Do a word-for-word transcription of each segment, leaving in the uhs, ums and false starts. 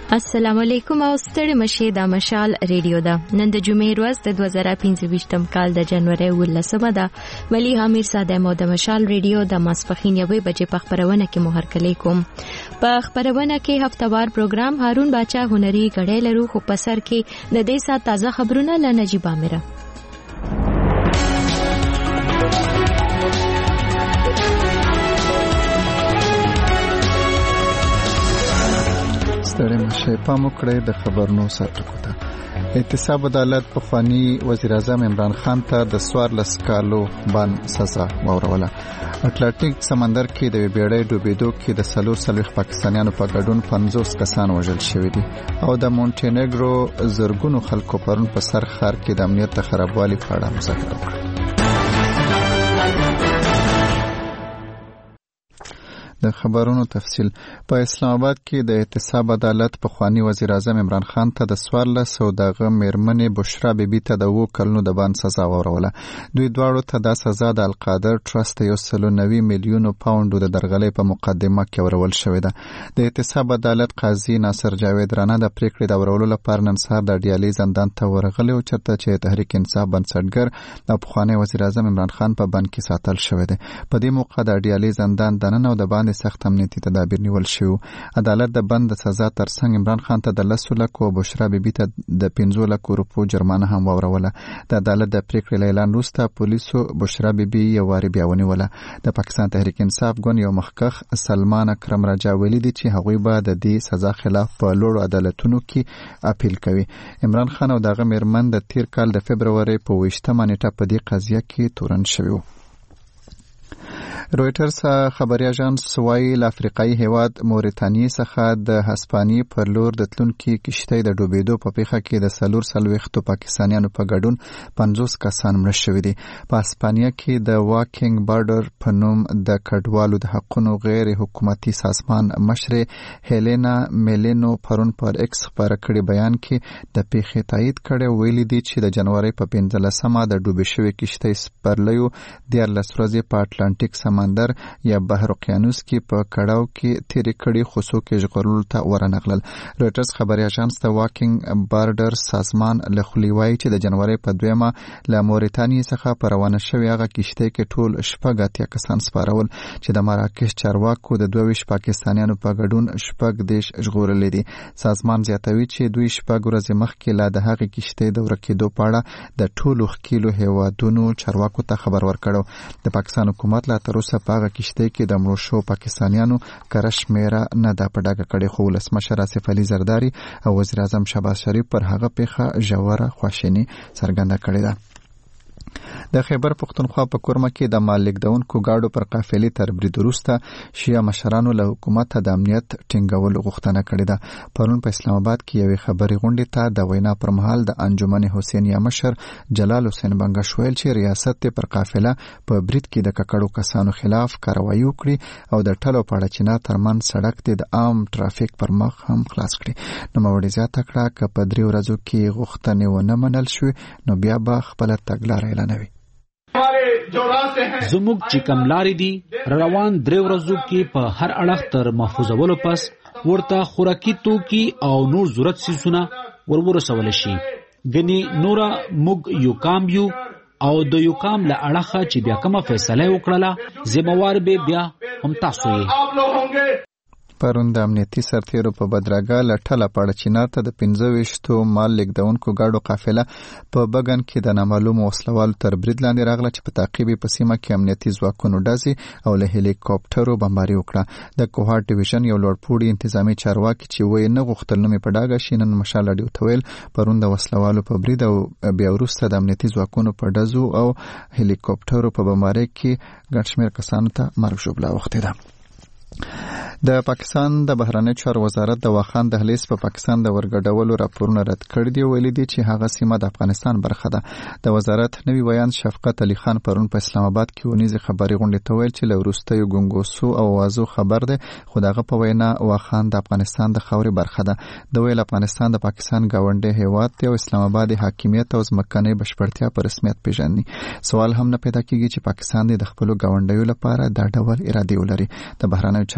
السلام علیکم او ستړي مشه د مشال ریډیو دا نن د جمعې ورځ د دوه زره پنځه ویشتم کال د جنوري ولسمه ده. ولی حمیر صادق مو د مشال ریډیو د ماسپخین یوې بجې په خبرونه کې مهر کلی کوم. په خبرونه کې هفتوار پروګرام هارون باچا هنري غړې لرو، خو په سر کې د دې سات تازه خبرونه ل نجيب امره. ستړي مشه پام وکړئ د خبرونو سرټکو ته. احتساب عدالت پخوانی وزیر اعظم عمران خان ته د څوارلس کالو بند سزا وروړه. اټلانټیک سمندر کې د بیړۍ ډوبېدو کې د څلور څلوېښت پاکستانیانو په ګډون پنځوس کسان وژل شوي دي او د مونټینګرو زرګونو خلکو پرون په سر ښار کې د امنیت د خرابوالي په اړه مذاکره وکړه. د خبرونو تفصیل. په اسلام آباد کې د احتساب عدالت پخوانی وزیر اعظم عمران خان ته د څوارلس او دغه میرمنې بشرا بیبي ته د اووه کلونو د بند سزا وروړه. دوی دواړو ته دا سزا د القادر ټرست یو سل او نوي میلیونو پاونډو د درغلۍ په مقدمه کې ورول شوې ده. د احتساب عدالت قاضي ناصر جاوید رانه د پریکړې د ورولو لپاره نن سهار د ډیالي زندان ته ورغلی او چرته چې تحریک انصاف بنسټګر د پخوانی وزیر اعظم عمران خان په بند کې ساتل شوی دی. په دې موقع د ډیالي زندان دننه او د باندې سخت امنیتي تدابیر نیول شو. عدالت د بند د سزا ترڅنګ عمران خان ته د لسو لکو او بشرا بیبي ته د پنځو لکو روپو جرمانه هم وروړه. د عدالت د پریکړې اعلان وروسته پولیسو بشرا بیبي یو واري بیا ونیوله. د پاکستان تحریک انصاف ګوند یو مخکخ سلمان اکرم راجا ویلي دي چې هغوی به د دې سزا خلاف په لوړو عدالتونو کې اپیل کوي. عمران خان او دغه میرمن د تیر کال د فبروري په اوویشتمه نیټه په دې قضیه کې تورن شوي. رويټرز خبري اژانس وايي ل افریقایي هیواد موريتانیې څخه د هسپانیې پر لور د تلونکي کشتۍ د ډوبېدو په پیښه کې د څلور څلوېښتو پاکستانیانو په ګډون پنځوس کسان مړه شوي دي. په هسپانیا کې د واکینګ بارډر په نوم د کډوالو د حقونو غیر حکومتي سازمان مشر هیلینا میلینو پرون پر ایکس خبره کړي بیان کې د پیښې تایید کړي. ویلي دي چې د جنوري په پنځلسمه د ډوبې شوې کشتۍ سپرلیو دیارلس ورځې په اټلانټیک سمندر یا بحر اقیانوس کې په کړاو کې تیرې کړي خو څوک یې ژغورلو ته ورنغلل. رويټرز خبري اژانس د واکینګ بارډر سازمان له خولې وایي چې د جنوري په دویمه له موريتانیې څخه په روانه شوې هغه کشتۍ کې ټول شپږ اتیا کسان سپارول چې د مراکش چارواکو د دوه ویشت پاکستانیانو په ګډون شپږ دیش ژغورلي دي. سازمان زیاتوي چې دوی شپږ ورځې مخکې لا د هغې کشتۍ د ورکېدو په اړه د ټولو ښکیلو هیوادونو چارواکو ته خبر ورکړو. د پاکستان حکومت لا تر اوسه په هغه کشتۍ کې د مړو شوو پاکستانیانو کره شمېره نه ده په ډاګه کړې، خو ولسمشر آصف علي زرداري او وزیر اعظم شهباز شریف پر هغه پیښه ژوره خواشیني څرګنده کړې ده. د خیبر پښتونخوا په کورمه کې د مال لیږدونکو ګاډو پر قافلې تر برید وروسته شیعه مشرانو له حکومته د امنیت ټینګولو غوښتنه کړې ده. پرون په اسلام آباد کې یوې خبري غونډې ته د وینا پر مهال د انجمن حسینیه مشر جلال حسین بنګش ویل چې ریاست پر قافله په برید کې د ککړو کسانو خلاف کاروایی وکړي او د ټلو پاړچینا ترمن سړک د عام ټرافیک پر مخ هم خلاص کړي. نو موري زیاته کړه چې په درې ورځو کې غوښتنې ونه منل شوې نو بیا به خپل تګلارې اعلانوي. زموږ چې کوم لارې دي روان درې ورځو کې په هر اړخ تر محفوظولو پس ورته خوراکي توکي او نور ضرورت سیسونه ورورسول شي. ګنې نوره موږ یو کام یو او د یو کام له اړخه چې بیا کومه فیصله وکړله ذمہوار به بیا هم تاسو یې. پرون د امنیتي سرتیرو په بدرګه لټله پاړچینا ته د پنځه ویشتو مال لیږدونکو ګاډو قافله په بګن کې د نامعلومو وسلوالو تر برید لاندې راغله چې په تعقیب په سیمه کې امنیتي ځواکونو ډزې او له هلیکاپټرو بمباري وکړه. د کوهاټ ډیویژن یو لوړپوړي انتظامی چارواکي چې وایي نه غوښتل نوم په ډاګه شي نن مشال اډیو ته ویل پرون د وسلوالو په برید او بیا وروسته د امنیتي ځواکونو په ډزو او هلیکاپټرو په بمباري کې ګڼ شمېر کسانو ته مرګ ژوبله اوښتې ده. د پاکستان د بهرنی چارو وزارت د واخان دهلیز په پاکستان د ورګډولو راپورونه رد کړي دي. ویلي دي چې هغه سیمه د افغانستان برخه ده. د وزارت نوی ویان شفقت علي خان پرون په اسلام آباد کې ونیزه خبري غونډې ته ویل چې له وروستیو ګونګوسو او وازو خبر ده خو دغه په وینا واخان د افغانستان د خاورې برخه ده. د ویل افغانستان د پاکستان گاونډي هیواد دی او اسلام آباد حاکمیت او ځمکنۍ بشپړتیا په رسمیت پیژني. سوال هم نه پیدا کیږي چې پاکستان د خپل گاونډیو لپاره دا ډول ارادې ولري. د بهرنی چارو وزارت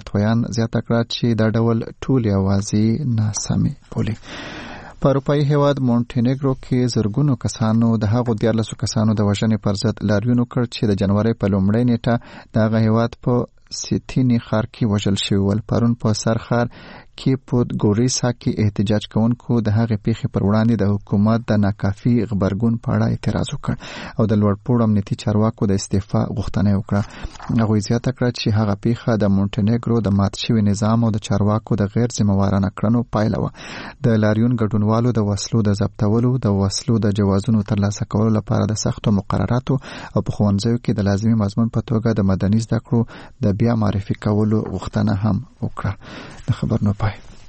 ارتویان زیاته کړه چې دا ډول ټول یوازې ناسمي بولي. په اروپایي هیواد مونټینیګرو کې زرګونو کسانو د هغو دیارلسو کسانو د وژنې پر ضد لاریون وکړ چې د جنوري په لومړۍ نیټه د هغه هیواد په سیتینی ښار کې وژل شوي ول. پرون په سر ښار کې په ګوریسا کې احتجاج کوونکو د هغې پیښې پر وړاندې د حکومت د ناکافي غبرګون په اړه اعتراض وکړ او د لوړپوړو امنیتي چارواکو د استعفا غوښتنه وکړه. هغوی زیاته کړه چې هغه پیښه د مونټینیګرو د مات شوي نظام او د چارواکو د غیر ذمهوارانه کړنو پایله وه. د لاریون ګډونوالو د وسلو د ضبطولو، د وسلو د جوازونو ترلاسه کولو لپاره د سختو مقرراتو او په ښوونځیو کې د لازمي مضمون په توګه د مدني زده کړو د بیا معرفي کولو غوښتنه هم وکړه. د خبر نو پای.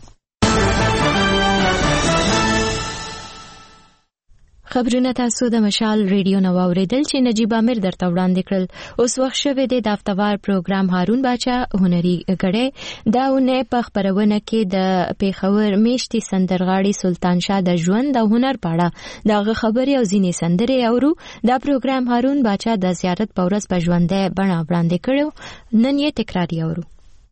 خبرونه تاسو د مشال ریډیو نو اوریدل چې نجیب امیر درته وړاندې کړل. اوس وخت شوه د دافتوار پروګرام هارون باچا هنري غړې داونه په خبرونه کې د پیښور میشتي سندرغاړي سلطان شاه د ژوند او هنر پاړه دغه خبري او ځینې سندرې اورو. دا پروګرام هارون باچا د زیارت په ورځ په ژوندې بڼه وړاندې کړو. نن یې تکراری اورو.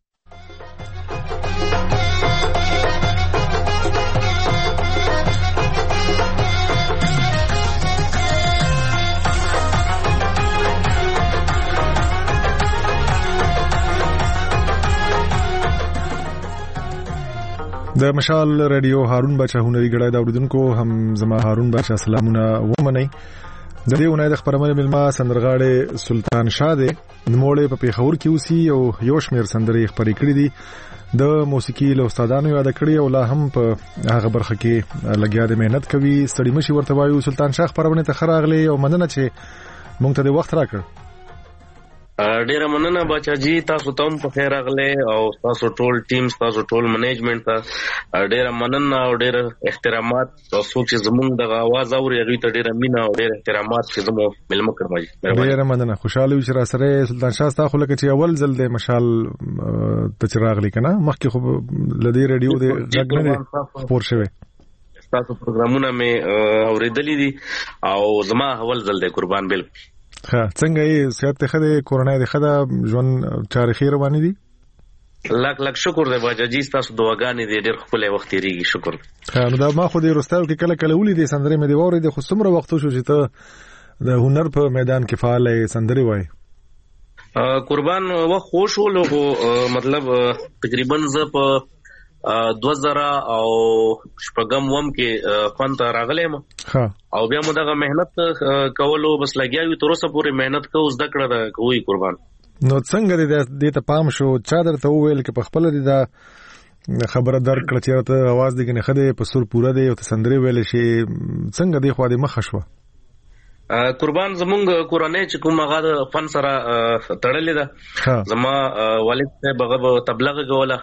د مشال رادیو هارون باچا هنري غړای دا اوریدونکو هم زما هارون باچا سلامونه ومنئ. د دې ونې د خبرمنې ملما سندرغاړي سلطان شاه دی نموړې په پیښور کې اوسي او یو شمېر سندرې خبرې کړې دي. د موسیقي له استادانو یاد کړی او لا هم په هغه برخه کې لګیا دي مهنت کوي. ستړي مشي ورته وایو. سلطان شاه خبرونه ته خراغلي او مننه چې مونږ ته د وخت راکړ. ډیره مننه بچا جی، تاسو ته هم په خیر راغله او تاسو ټول ټیم تاسو ټول منیجمنت ته ډیره مننه او ډیره احترامات. تاسو چې زمونږ د आवाज اوري هغه ته ډیره مینا او ډیره احترامات چې زمو ملمه کړم. ډیره مننه. خوشاله یو چې را سره سلطان شاه تاسو لکه چې اول ځل د مشال ته چراغ لیکنه مخکې خو لدی رادیو د غږ خبر شوی تاسو پروګرامونه مې اوریدلې دي او زما اول ځل د قربان بل. ها څنګه یې سیادت خده کورونا د خده ژوند تاریخي رواني دي؟ لک لک شکر دی باجا جی، تاسو دعاګانې دې ډېر خپل وخت تیریږي. شکر. ها نو دا ما خو دې رستاو کې کله کله ولې دې سندرې مې دی ووري د خو څومره وخت شو چې ته د هنر په میدان کې فعال یې سندرې وای؟ قربان وخت خوش ولو مطلب تقریبا ز په دو زره او شپږم وم کې فن ته راغلم او بیا مو دغه مهنت کولو بس لګیاوی تر اوسه پورې مهنت کوو زده کړه ده کوی قربان. نو څنګه دې ته پام شو چا درته وویل کې په خپل دې دا خبره درکړه چې ته आवाज دې نه خده په سر پوره دی او ته سندري ویل شي څنګه دې خو دې مخ شو؟ قربان زمونږ کورنۍ چې کوم هغه فن سره تړلې ده. زما والد صاحب هغه تبلیغ غوله،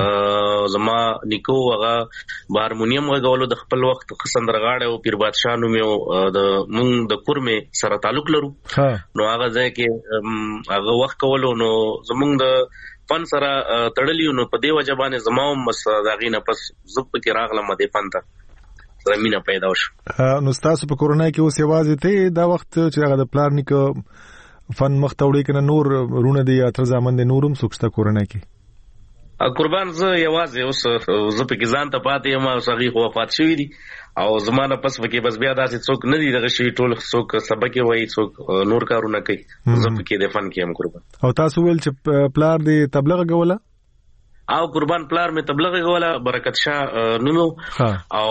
زما نیکو هغه هارمونیم غوولو د خپل وخت سندرغاړي او پیر بادشاه نوم یو د مونږ د کورمه سره تعلق لرو. نو هغه ځای کې هغه وخت کولو نو زمونږ د فن سره تړلې نو په دې وجه باندې زما هم بس داغینه پس زپ کې راغلم د فن ته زمينه پیدا شو. نو تاسو په کورونا کې اوس یوازې ته دا وخت چې هغه د پلان نیک فن مختوړي کنه نور رونه دی اتر زمند نورم سوکستا کورونا کې قربان زه یوازې اوس زه په ځان ته پاتې یم او صغیر وفات شوی دي او زمانه پس وکي بس بیا داسې څوک نه دي دغه شی ټول څوک سبق وایي څوک نور کارونه کوي. زه په کې د فن کې هم قربان. او تاسو ول چې پلان دی تبلیغ غوله او قربان پلار می تبلیغ غوله برکت شاه نومو او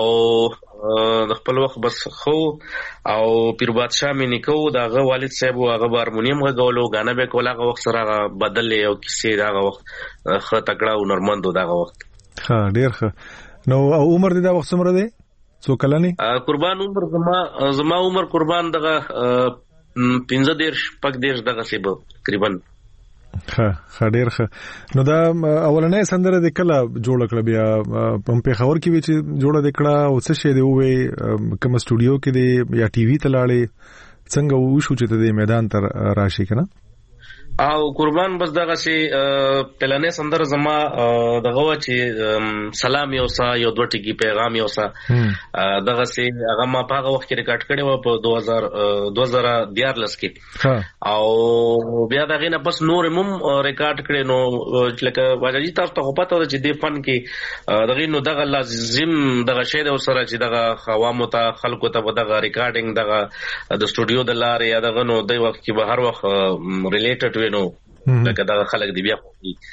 د خپل وخت بس خو او پیر بادشاه می نکو دغه والد صاحب هغه هارمونیم غوولو غانه به کوله هغه وخت سره بدل یو کیسې دغه وخت خه تکړه او نورمندو دغه وخت. ها ډیر ښه. نو عمر دې دا وخت څومره دی؟ څو کلنی؟ قربان عمر زما زما عمر قربان دغه پنځه دیرش پک دیرش دغه سی به تقریبا. ها خډیر ښه. نو دا اولنې سندره د کله جوړ کړ بیا په پیښور کې چې جوړه د کړه او څه شه دی وې کوم سټوډیو کې دی یا ټي وي ته لاړې څنګه وشو چې د میدان تر راشي کنه؟ او قربان بس دغه شي پلانې سندر زما دغه و چې سلام یو سا یو دوه ټکی پیغام یو سا دغه سي هغه ما په هغه وخت کې ریکارډ کړی و په دوه هزار دوه هزار دیارلس کې او بیا دغه نه بس نور مم ریکارډ کړی نو لکه واجی تاسو ته پته ده چې د فن کې دغه نو دغه لازم دغه شی د سره چې دغه عوامو ته خلکو ته دغه ریکارډینګ دغه د سټوډیو د لارې یا دغه نو د وخت کې به هر وخت ریلیټډ نو لکه دا خلک دی بیا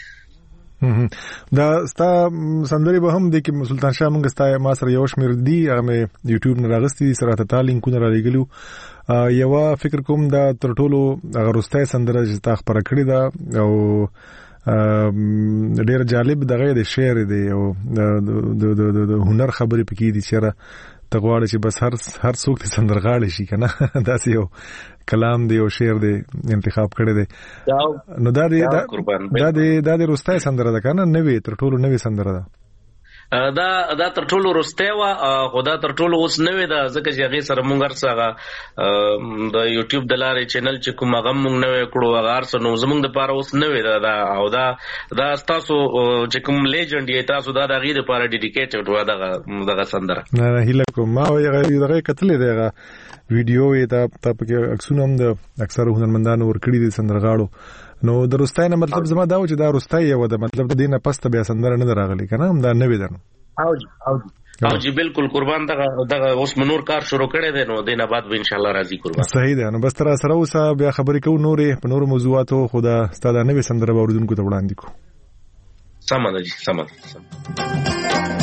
دا ستا سندري به هم د کې سلطان شاه مونږ ستا ما سره یو شمیر دی هغه یوټیوب نه راغستې سره ته لینکونه را لګلو یو فکر کوم دا تر ټولو هغه رستای سندره چې تا خبره کړې ده او ډېر جالب دغه د شعر دی او د د هنر خبرې پکې دي چې تغواړي چې بس هر هر څوک ته سندرغاړي شي کنه دا یو کلام دی او شعر دی انتخاب کړی دی نو دا دی دا دی دا د رستای سندره ده کنه نوې تر ټولو نوې سندره ده دا دا تر ټولو رسته وا خدا تر ټولو اوس نوې ده ځکه چې هغه سره مونږ هرڅه د یوټیوب د لارې چینل چې کوم هغه مونږ نوې کړو هغه هرڅه نو زمونږ د پاره اوس نوې ده او دا دا تاسو چې کوم لیجند یې تاسو دا د غیر لپاره ډیډیکیټډ و دغه دغه سندره نه نه هیله کوم ما یې دغه کتلې ده ویډیو یې دا په اکسونه هم د اکثر هنرمندانو ورکړي دي سندرغاړو نو د رستای نه مطلب زما دا و چې دا رستای یو د مطلب د دینه پسته بیا سندره نه راغلی کنه هم دا نوې ده او جی او جی او جی بالکل قربان دغه دغه اوس منور کار شروع کړی دی نو دینه بعد به ان شاء الله راځي قربان صحیح ده نو بس تر سره اوسه بیا خبرې کوو نورې په نورو موضوعاتو خدا ستاسو نوې سندره به اوریدونکو ته وړاندې کوو سم ده جی سم ده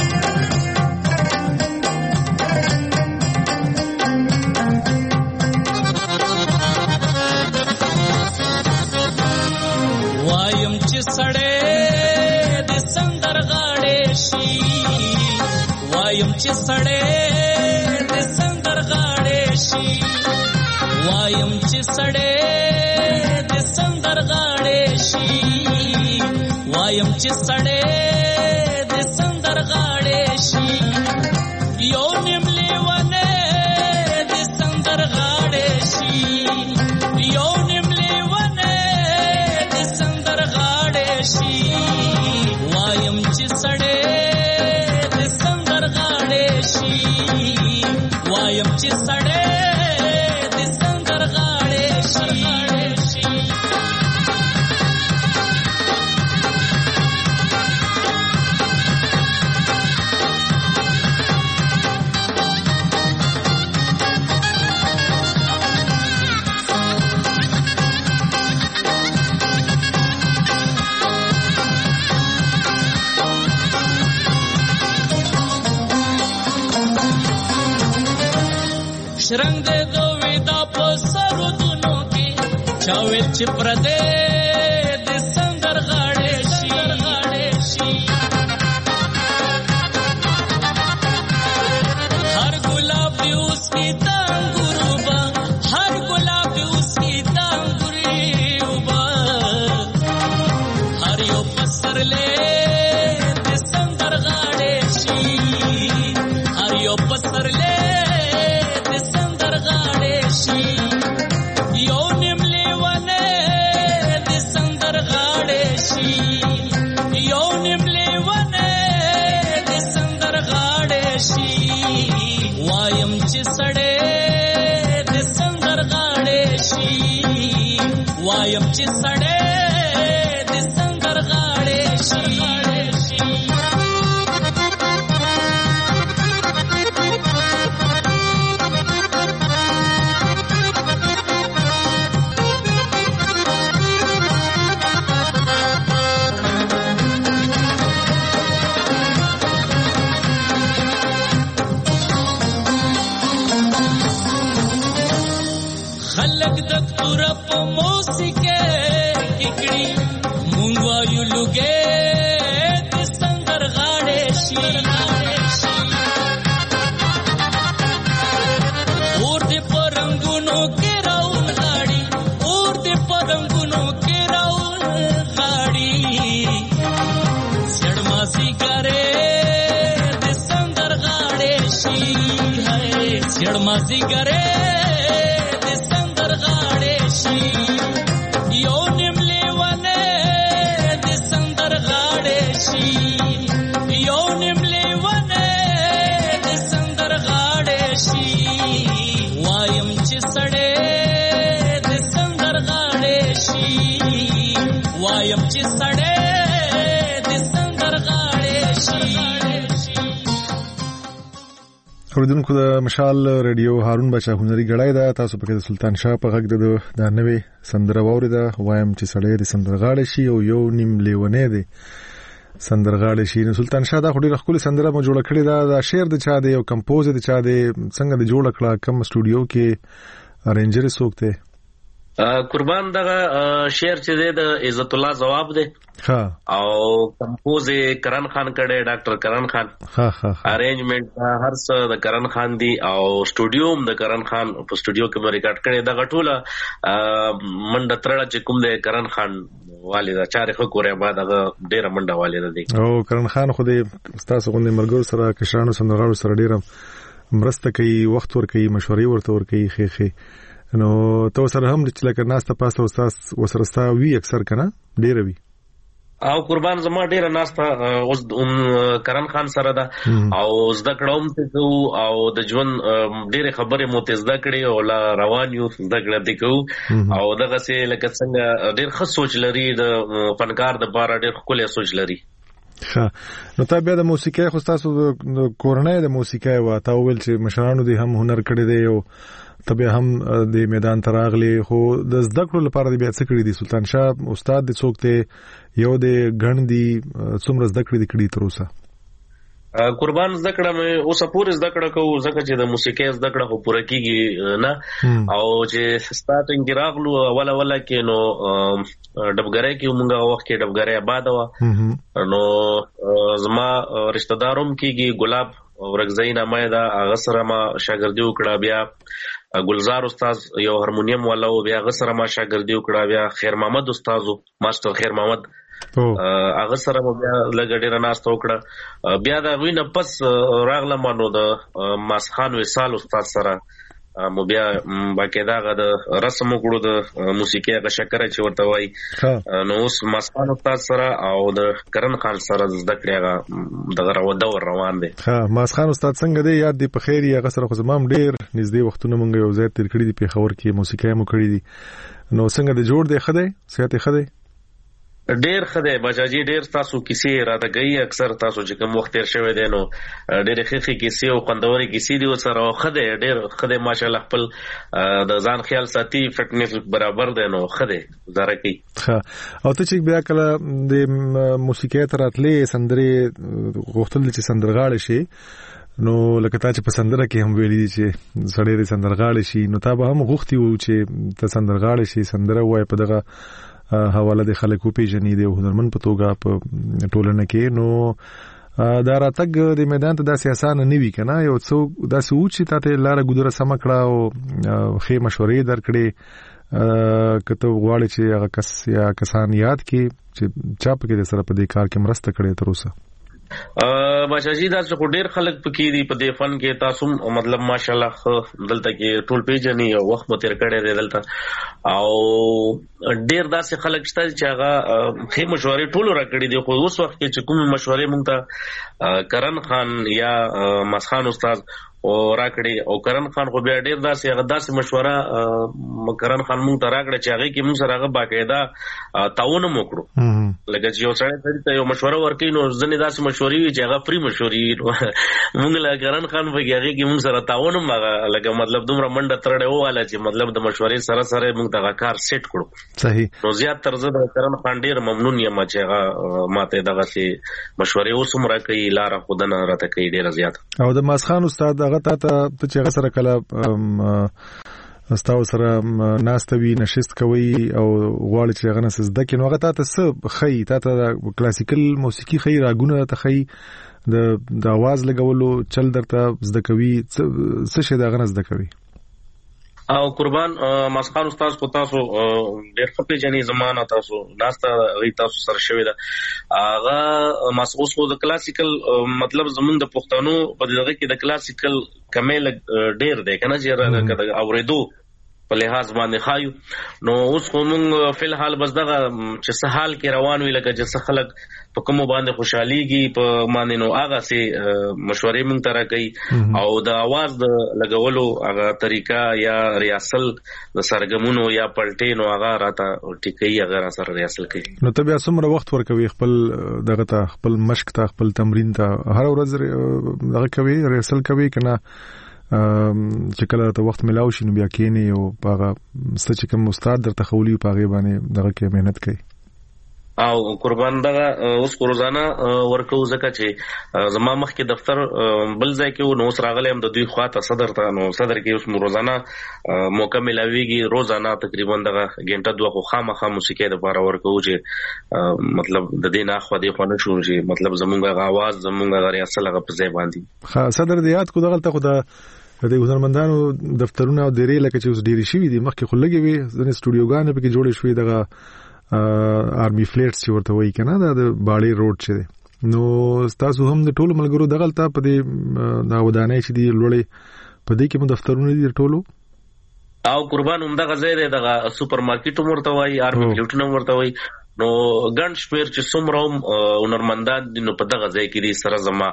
सड़े दे संदर गाड़े शी वायम च सड़े दे संदर गाड़े शी वायम च सड़े दे संदर गाड़े शी वायम च सड़े दे संदर गाड़े शी यो निमले वने दे संदर गाड़े शी यो वायम च सड़े दे संदर गाड़े शी वायम च सड़े दे संदर गाड़े शी रंग दे दो विदा पसरु दुनो की चावे चिप्रदे दे संदर गाड़े शी गाड़े शी हर गुलाबी उसकी तांगुरुबा हर गुलाबी उसकी तांगुरुबा हर यो पसर ले दे संदर गाड़े शी हर यो पसर ले यो निमले वने दे संदर गाड़े शी यो निमले वने दे संदर गाड़े शी वायम च सड़े दे संदर गाड़े शी वायम च सड़े दे संदर गाड़े शी खलक दत्तुर मोसिके किकड़ी मुंगवा यु लुगे दे संदर गाड़े शी और दे परंगुनो के राउल गाड़ी और दे परंगुनो के राउल गाड़ी सड़मासी करे दे संदर गाड़े शी है सड़मासी करे यो निमले چې سړې د سندرغاړې شي. اوریدونکو د مشال ریډیو هارون بچا هنري غړای دا تاسو په کې د سلطان شاه په غږ د د نوې سندره ووريده وایم چې سړی د سندرغاړې شي او یو نیم لیونه دی سندرغاړې شي. نو سلطان شاه دا خوري خپل سندره مو جوړ کړی دا د شعر د چا دی او کمپوز د چا دی څنګه د جوړ کړه کم سټوډیو کې ارنجر سوکته قربان دغه شعر چې دی د عزت الله جواب دی ها او کمپوز کرن خان کړي ډاکټر کرن خان ها ها ارینجمنت هر څه د کرن خان دی او سټوډیو د کرن خان په سټوډیو کې مې ریکارډ کړي دغه ټوله منډه ترړه چې کوم دی کرن خان والدا چارې خو کوریا بعد هغه ډیره منډه والدا دی او کرن خان خو دې تاسو غوندي مرګو سره کشرانو سندرغاړو سره ډیره مرسته کوي وخت ور کوي مشورې ورته ور کوي خې خې نو تو سره هم چې لکه ناسته پاسته استاد وسرستا وی اکثر کنه ډیره وی او قربان زما ډیره ناسته اوس کرن خان سره ده او زده کړم ته او د ژوند ډیره خبره مو ته زده کړې او لا روان یو زده کړې دي کو او دغه سه لکه څنګه ډیر ښه سوچ لري د فنکار د بار ډیر خپل سوچ لري. ها نو تا بیا د موسیقۍ خو تاسو د کورنۍ د موسیقۍ وا تا ویل چې مشرانو دي هم هنر کړی دی او تبه هم د میدان تراغلی خو د زده کړو لپاره بیا څه کړی دي سلطان شاه استاد د څوک ته یو د غندي څومره زده کړی دي کړی تر اوسه قربان زده کړه مې اوسه پوره زده کړه کوو ځکه چې د موسیقۍ زده کړه خو پوره کیږي نه او چې سٹارټینګ راغلو اوله اوله کې نو ډبګری کې موږ وخت کې ډبګری آباد و نو زما رشتہ داروم کېږي ګلاب ورغزی نامه دا هغه سره ما شاګردي وکړه بیا ګلزار استاد یو هارمونیم والا او بیا هغه سره ما شاګردي وکړه بیا خیر محمد استاد ماستر خیر محمد هغه سره بیا لګ ډیر ناست وکړه بیا دا وینه پس راغله مانو د ماسخان وصال استاد سره مو بیا باقاعده غا د رسم وکړو د موسیقي غا شکر چې ورته وای نو اوس ماسخان استاد سره او د کرن خان سره زده کړی دغه راو دور روان دي. ها ماسخان استاد څنګه دی یاد دی په خیر یا غسر خو زمام ډیر نږدې وختونه مونږ یو ځای تیر کړی دی په خبر کې موسیقي مو کړی دي نو څنګه د جوړ دی خدای صحت خدای ډیر خدای بچاجي ډیر تاسو کیسې راته گئی اکثر تاسو چې کوم وخت تیر شوی دی نو ډیر خخي کیسې او قندوري کیسې دی سره خدای ډیر خدای ماشاءالله خپل د ځان خیال ساتي فټنس برابر دی نو خدای زاره کوي. ها او ته چې بیا کله د موسیقي تر اتلې سندري غوښتل چې سندرغاړي شي نو لکه تا چې په سندره کې هم ویلي چې سړی د سندرغاړي شي نو تا به هم غوښتي وو چې ته سندرغاړي شي سندره وای په دغه حواله د خلکو پیژنې دی هنرمن په توګه په ټولنه کې نو دا راتګ د میدان ته داسې اسانه نه وی کنه یو څو داسې و چې تاسو لاره ګذره سم کړه او خې مشورې درکړي کته غواړي چې هغه کس یا کسان یاد کې چې چا په کې سره په دې کار کې مرسته کړي تر اوسه بچاجي دا څه ډیر خلک پکې دي په دې فن کې تاسو مطلب ماشاءالله دلته کې ټول پیژنې او وخت مو تیر کړی دی دلته او ډیر داسې خلک شته چې هغه خې مشورې ټول راکړي دي خو اوس وخت کې چې کوم مشورې مونږ ته کرن خان یا مسخان استاد او راکړي او کرن خان خو بیا ډیر داسې هغه داسې مشوره کرن خان مونږ ته راکړي چې هغه کې مونږ سره هغه باقاعده تعاون وکړو لکه چې یو سړی ته یو مشوره ورکړي نو ځنې داسې مشورې وي چې هغه فری مشورې مونږ له کرن خان په هغه کې مونږ سره تعاون هغه لکه مطلب دومره منډه ترړې واله چې مطلب د مشورې سره سره مونږ ته کار سیټ کړو صحیح نو زیات تر زه د کرن خان ډیر ممنون یم چې هغه ماته دغه سي مشورې اوس هم راکړي لار خودنه راته کوي ډیر زیات او د مسخان استاد هغه ته ته چې هغه سره کله استاو سره ناستوي نشست کوي او غواړي چې هغه نس زده کینو هغه ته څه خي ته کلاسیکل موسیقي خي راګونه ته خي د د आवाज لګولو چل درته زده کوي څه شي دا غنځ زده کوي او قربان مسخان استاد کو تاسو ډېر خپل جنې زمانہ تاسو ناستا غي تاسو سره شوی دا هغه مسعوس خو د کلاسیکل مطلب زمونږ د پښتنو په دغه کې د کلاسیکل کمیل ډېر دی کنه چې اوریدو په لحاظ باندې خایو. نو اوس کومه فل حال بس دغه چې سهال کې روان وی لکه چې خلک په کوم باندې خوشحاليږي په باندې نو هغه سي مشورې مونږ ترا کوي او د आवाज د لګولو هغه طریقہ یا ریاصل د سرګمونو یا پلټې نو هغه راته ټیکي هغه سره ریاصل کوي. نو ته بیا څومره وخت ورکوي خپل دغه ته خپل مشق ته خپل تمرین ته هر ورځ دغه کوي ریاصل کوي کنه چې کله ته وخت ملاوي شي نو بیا کینی او هغه ست چې کوم استاد درته خولي په هغه باندې دغه کې مهنت کوي او قربان دغه اوس روزانه ورکو زکه چې زما مخ کې دفتر بل ځای کې نو اوس راغلی هم د دوی خواته صدر ته نو صدر کې اوس روزانه موقع ملاويږي روزانه تقریبا دغه غنټه دوه خو خامخا موسیقي د بار ورکو چې مطلب د دې نه خو دې خو نه شو چې مطلب زمونږه आवाज زمونږه ریاست لغه په ځای باندې ها صدر دې یاد کو دغه ته خو د د هنرمندانو دفترونه او ډېری لکه چې اوس ډېری شوی دي مخکې خو لګي وي د سټوډیوګانو په کې جوړې شوې دغه آرمي فلیټس چې ورته وایي کنه دا د باړې روډ چې دی نو تاسو هم د ټولو ملګرو دغه ته په دې دا ودانې چې دی لوړې په دې کې مو دفترونه دي ټولو او قربان هم دغه ځای دی دغه سوپر مارکیټ ورته وایي آرمي فلیټونه ورته وایي نو ګڼ شمېر چې څومره هم هنرمندان دي نو په دغه ځای کې دي سره زما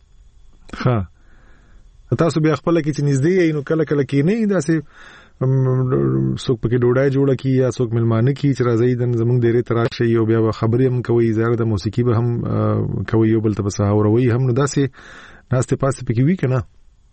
ها تاسو بیا خپل کې چې نږدې نو کله کله کې نه داسې څوک پکې ډوډۍ جوړه کی یا څوک ملمانه کی چې راځي د زمونږ ډېرې تراشي او بیا خبرې هم کوي زیاده د موسیقي به هم کوي یو بل ته بس اوروي هم نو داسې ناشته پاسه پکې وی کنه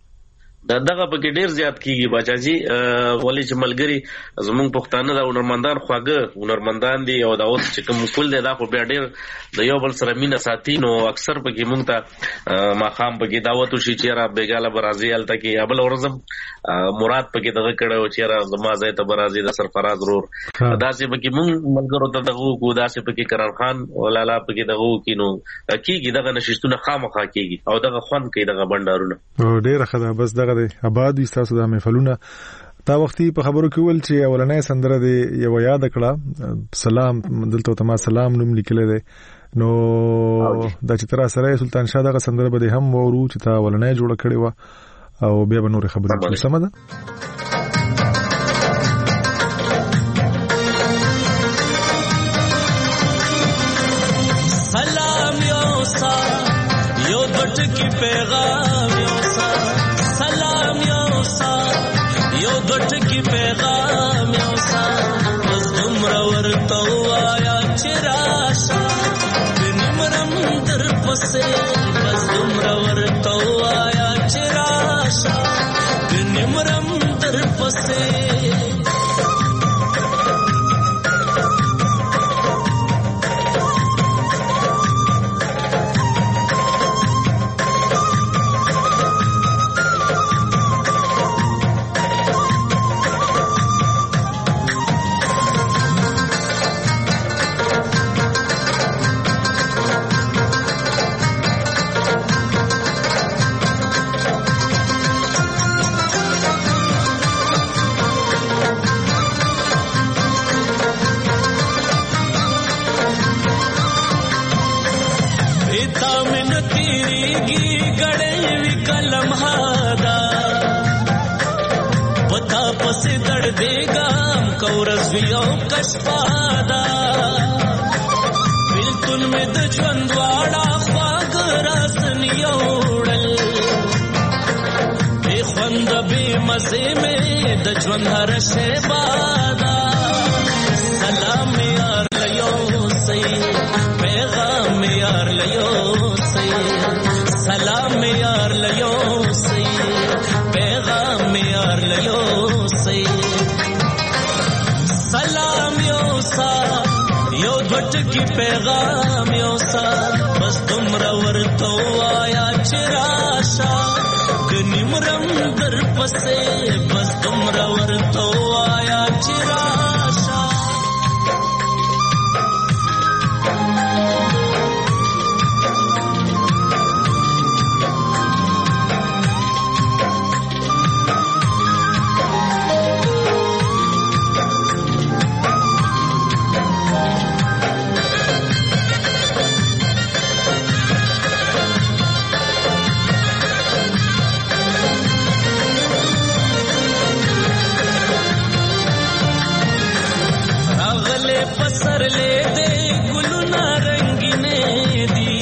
دا دغه پکې ډیر زیات کیږي باچاجي ولې چې ملګری زمونږ پښتانه د هنرمندان خواږه هنرمندان دي او دا اوس چې کوم کول دي دا خو بیا ډیر د یو بل سره مینه ساتي نو اکثر پکې مونږ ته ما خام پکې دعوت وشي چې را بیګاله برازي الته کې ابل ورزم مراد پکې دغه کړه چې را زما ځای ته برازي د سرفراز رور داسې پکې مونږ ملګرو ته دغه کو داسې پکې کرن خان ولالا پکې دغه کینو کیږي دغه نشستونه خامخا کیږي او دغه خوان کوي دغه بندارونه ډیر خدای بس دغه آباد وي تاسو د محفلونه تا وختي په خبرو کې ول چې اولنې سندره دی یو یاد کړه سلام دلته ته ما سلام نوم لیکل دی نو د چې تر سره سلطان شاه دغه سندره به هم ورو چې تا اولنې جوړ کړي و او بیا به نور خبرې کوو سم ده سلام یو سا یو دټ کی پیغام یو سا سلام یو سا یو دټ کی پیغام یو سا بس عمر ورته وایا چې راشا بنمرم در پسې بس عمر ورته وایا چې راشا بنمرم در پسې کورزویو کشپادا بیلتون میں د ژوند واړه خواږه راسنیوړل بې خونده بې مزې مې د ژوند هره شیبادا سلام یار لیو سی پیغام یار لیو سی سلام یار لیو سی پیغام یار لیو سی سلام یو سا یو دټ کی پیغام یو سا بس تمرا ورته وایا چې راشا غنیمرم در پسې بس تمرا ورته وایا چې راشا पसर ले दे गुलना रंगीने दी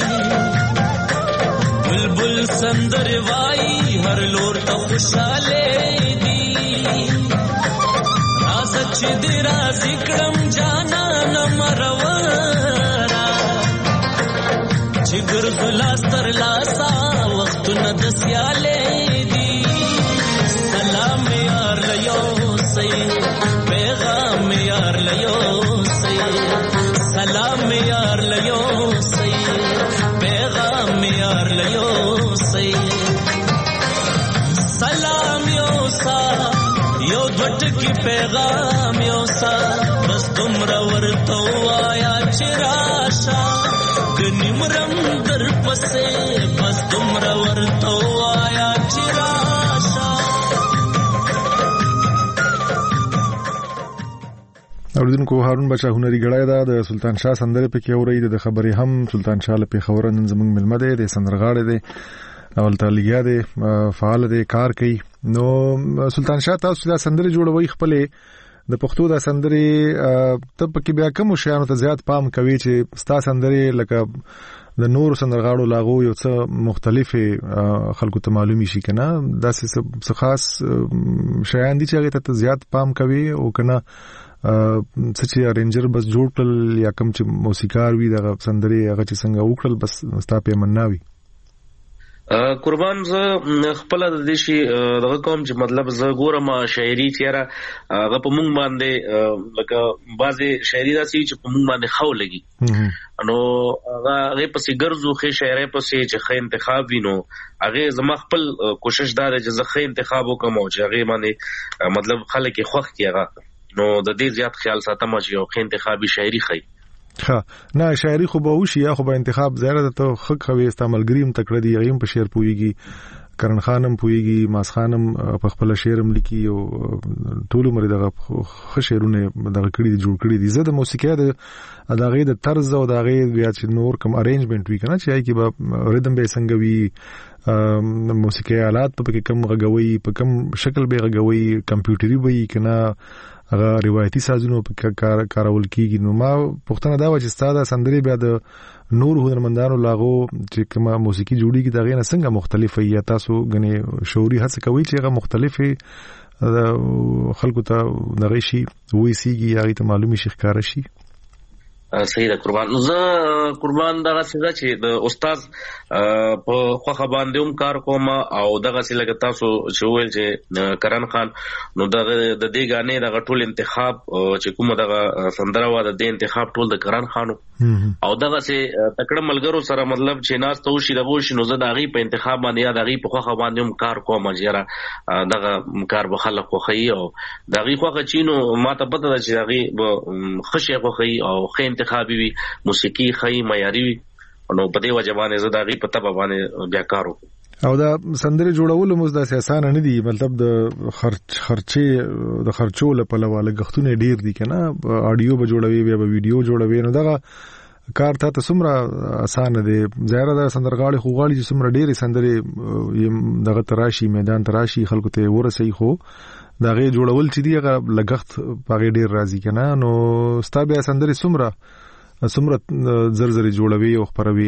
बुलबुल संदरवाई हर लोर तो खुशाले दी राज चिदरा जिक्रम जाना न मरवरा जिगर जुलास्तर लासा वक्त न दस्याले दी सलाम यार लयो सही पैगाम यार लयो सही सलाम यार लयो सही पैगाम यार लयो सही सलाम यो सा यो घट की पैगाम यो सा बस तुमरा वर्तो आया चिराशा गनिमरम दर पसे बस तुमरा वर्तो आया चिराशा اوریدونکو هارون بچا هنري غړای دا د سلطان شاه سندره پکې اوري د خبرې هم سلطان شاه له پیښور نن زموږ ملمه دی د سندرغاړي دی اول تلګیا دی فعال دی کار کوي نو سلطان شاه تاسو دا سندره جوړوي خپل د پښتو دا سندره ته پکې بیا کوم شیانو ته زیات پام کوي چې ستا سندره لکه د نور سندرغاړو لاغو یو څه مختلفه خلکو ته معلومي شي کنه دا څه خاص شیان دي چې هغه ته زیات پام کوي او کنه سچې ارنجر بس جوړ کړل یا کوم چې موسیقار وي دغه سندري هغه چې څنګه وکړل بس ستا په منناوي قربان ز خپل د دې شي دغه کوم چې مطلب ز ګورم شاعري چیرې هغه په مونږ باندې لکه بعضي شاعري داسي چې په مونږ باندې خو لګي نو هغه په سیګرزو خې شاعري په سي چې خې انتخاب وینو هغه زما خپل کوشش دار چې زه خې انتخاب وکم او چې هغه باندې مطلب خلک خوښ کیغه نو د دې زیات خیال ساتم چې یو خې انتخابي شاعري خي ها نه شاعري خو به وشي یا خو به انتخاب زیاده ته خک خوي استعمال ګریم تکړه دی غیم په شعر پويږي کرن خانم پويږي ماس خانم په خپل شعرم لیکي او ټول مری دغه خشيرونه دغه کړي جوړ کړي دي زه د موسیقي د اداغې د طرز او دغه بیا چې نور کوم ارینجمنت وی کنه چې کی به ریدم به څنګه وی موسیقي آلات په کوم غوي په کوم شکل به غوي کمپیوټري وی کنه هغه روایتي سازونو په کار کارول کیږي نو ما پښتنه دا و چې ستاده سندري بیا د نور هنرمندانو لاغو چې کومه موسیقي جوړیږي دا غینه څنګه مختلفه یا تاسو غني شعوري هڅه کوي چې هغه مختلفه خلکو ته دغه شي وې سیږي هغه ته معلومي شي ښکار شي صحیح ده قربان زه قربان دغه څه چې د استاد په خوخه باندې هم کار کوم او دغه څه لګ تاسو چې ویل چې کرن خان نو دغه د دې غانې دغه ټول انتخاب چې کوم دغه سندره و د دې انتخاب ټول د کرن خانو او دغه څه تکړه ملګرو سره مطلب چې ناس ته وشي دغه شي نو زه دغه په انتخاب باندې یا دغه په خوخه باندې هم کار کوم چې دغه کار به خلک خوخي او دغه خوخه چینو ماته پته ده چې دغه خشه خوخي او خې انتخابي وي موسیقي خی معیاري وي نو په دې وجبانه زداغي په تبه باندې بیا کارو او دا سندره جوړول مو د اساسانه نه دي مطلب د خرچ خرچي د خرچو لپاره لګښتونه ډیر دي کنه اډیو به جوړوي بیا به ویډیو جوړوي نو دا کار ته څومره اسانه دي زیاره د سندرغاړي خو غاړي چې څومره ډیر سندره دغه تراشي میدان تراشي خلکو ته ورسي خو دا غي جوړول چې دی هغه لګښت پاګې ډیر راځي کنه نو ستا بیا سندره څومره څومره زرزري جوړوي او خبروي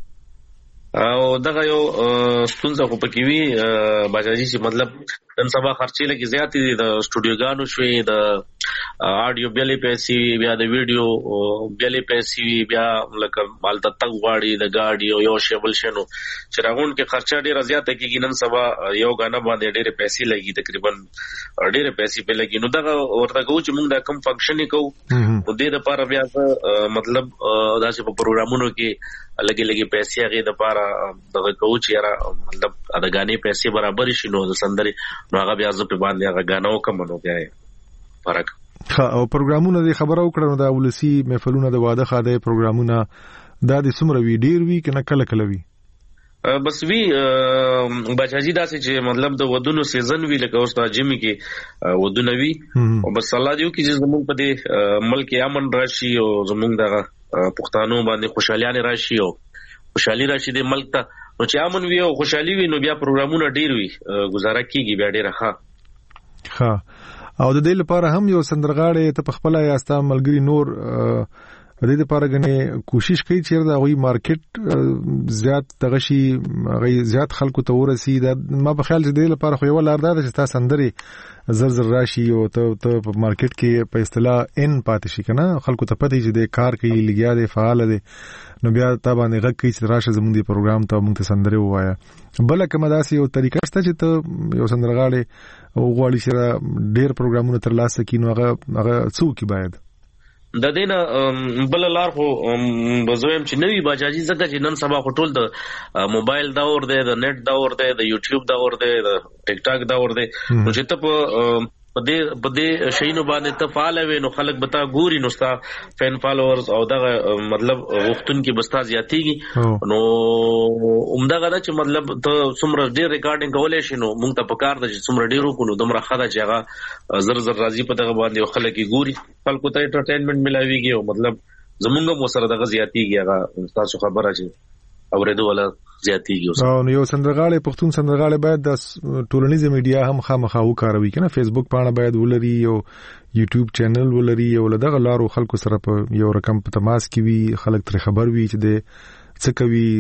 او دغه یو ستونزه خو پکې وی باجاجي چې مطلب نن سبا خرچې لګي زیات دي د سټوډیوګانو شوي د آډیو بیلې پیسې بیا د ویډیو بیلې پیسې بیا لکه مالته تک واړي د گاډي یو شیبل شنو چې راغون کې خرچه ډیره زیاته کیږي نن سبا یو غاڼه باندې ډیره پیسې لګي تقریبا ډیره پیسې په لګي نو دغه ورته کو چې موږ دا کم فنکشن کوو نو دې لپاره بیا مطلب داسې په پروګرامونو کې لګي لګي پیسې هغه د لپاره دغه کو چې را مطلب د غاڼې پیسې برابر شي نو د سندري نو هغه بیا ځپه باندې هغه غاڼو کم نو بیا فرق او پروګرامونه د خبرو کړنو د ولسی محفلونو د واده خاده پروګرامونه د دې سمره وی ډیر وی کنه کله کله وی بس وی بچاجي داسې چې مطلب د ودونو سیزن وی لکه اوس د جمی کې ودونه وی او بس الله دې کې چې زموږ په دې ملک امن راشي او زموږ دغه پښتانو باندې خوشحالي راشي او خوشحالي راشي د ملک ته نو چې امن وی او خوشحالي وی نو بیا پروګرامونه ډیر وی گزاره کیږي بیا ډیر ښه ها او د دې لپاره هم یو سندرغاړي ته په خپل یا ستا ملګری نور د دې لپاره غني کوشش کوي چې دا غوي مارکیټ زیات دغشي غي زیات خلکو ته ورسي دا ما په خیال چې د دې لپاره خو یو لار ده چې تاسو سندري زر زر راشي او ته ته په مارکیټ کې په اصطلاح ان پاتې شي کنه خلکو ته پته چې د کار کوي لګیا دی فعال دی نو بیا تابع نه غږ کوي چې راشه زموږ دی پروګرام ته موږ ته سندري وایا بل کومه داسې یو طریقه شته چې ته یو سندرغاړي او غواړي چې ډېر پروګرامونه تر لاسه کینو هغه هغه څوک باید د دینه بل لار خو بزویم چې نوی باجاجي زکه چې نن سبا خټول د موبایل دور دی د نت دور دی د یوټیوب دور دی د ټیک ټاک دور دی نو چې ته په په دې په دې شینو باندې ته فعال وې نو خلک بتا ګوري نو ستا فین فالوورز او دغه مطلب وختون کې بستا زیاتېږي نو عمدہ غدا چې مطلب ته څومره ډیر ریکارډینګ کولای شي نو موږ ته پکار د چې څومره ډیرو کو نو دمره خدا چې هغه زر زر راځي په دغه باندې خلک یې ګوري خلکو ته انټرټینمنت ملاويږي او مطلب زمونږ مو سره دغه زیاتېږي هغه تاسو خبره چې اورېدو ولا زیاتېږي او نو یو سندرغاړي پښتون سندرغاړي باید د ټولنیزه میډیا هم خامخا وکاروي کنه فیسبوک باندې باید ولري او یوټیوب چینل ولري او دغه لارو خلکو سره په یو رقم په تماس کې وي خلک تر خبر وي چې د څه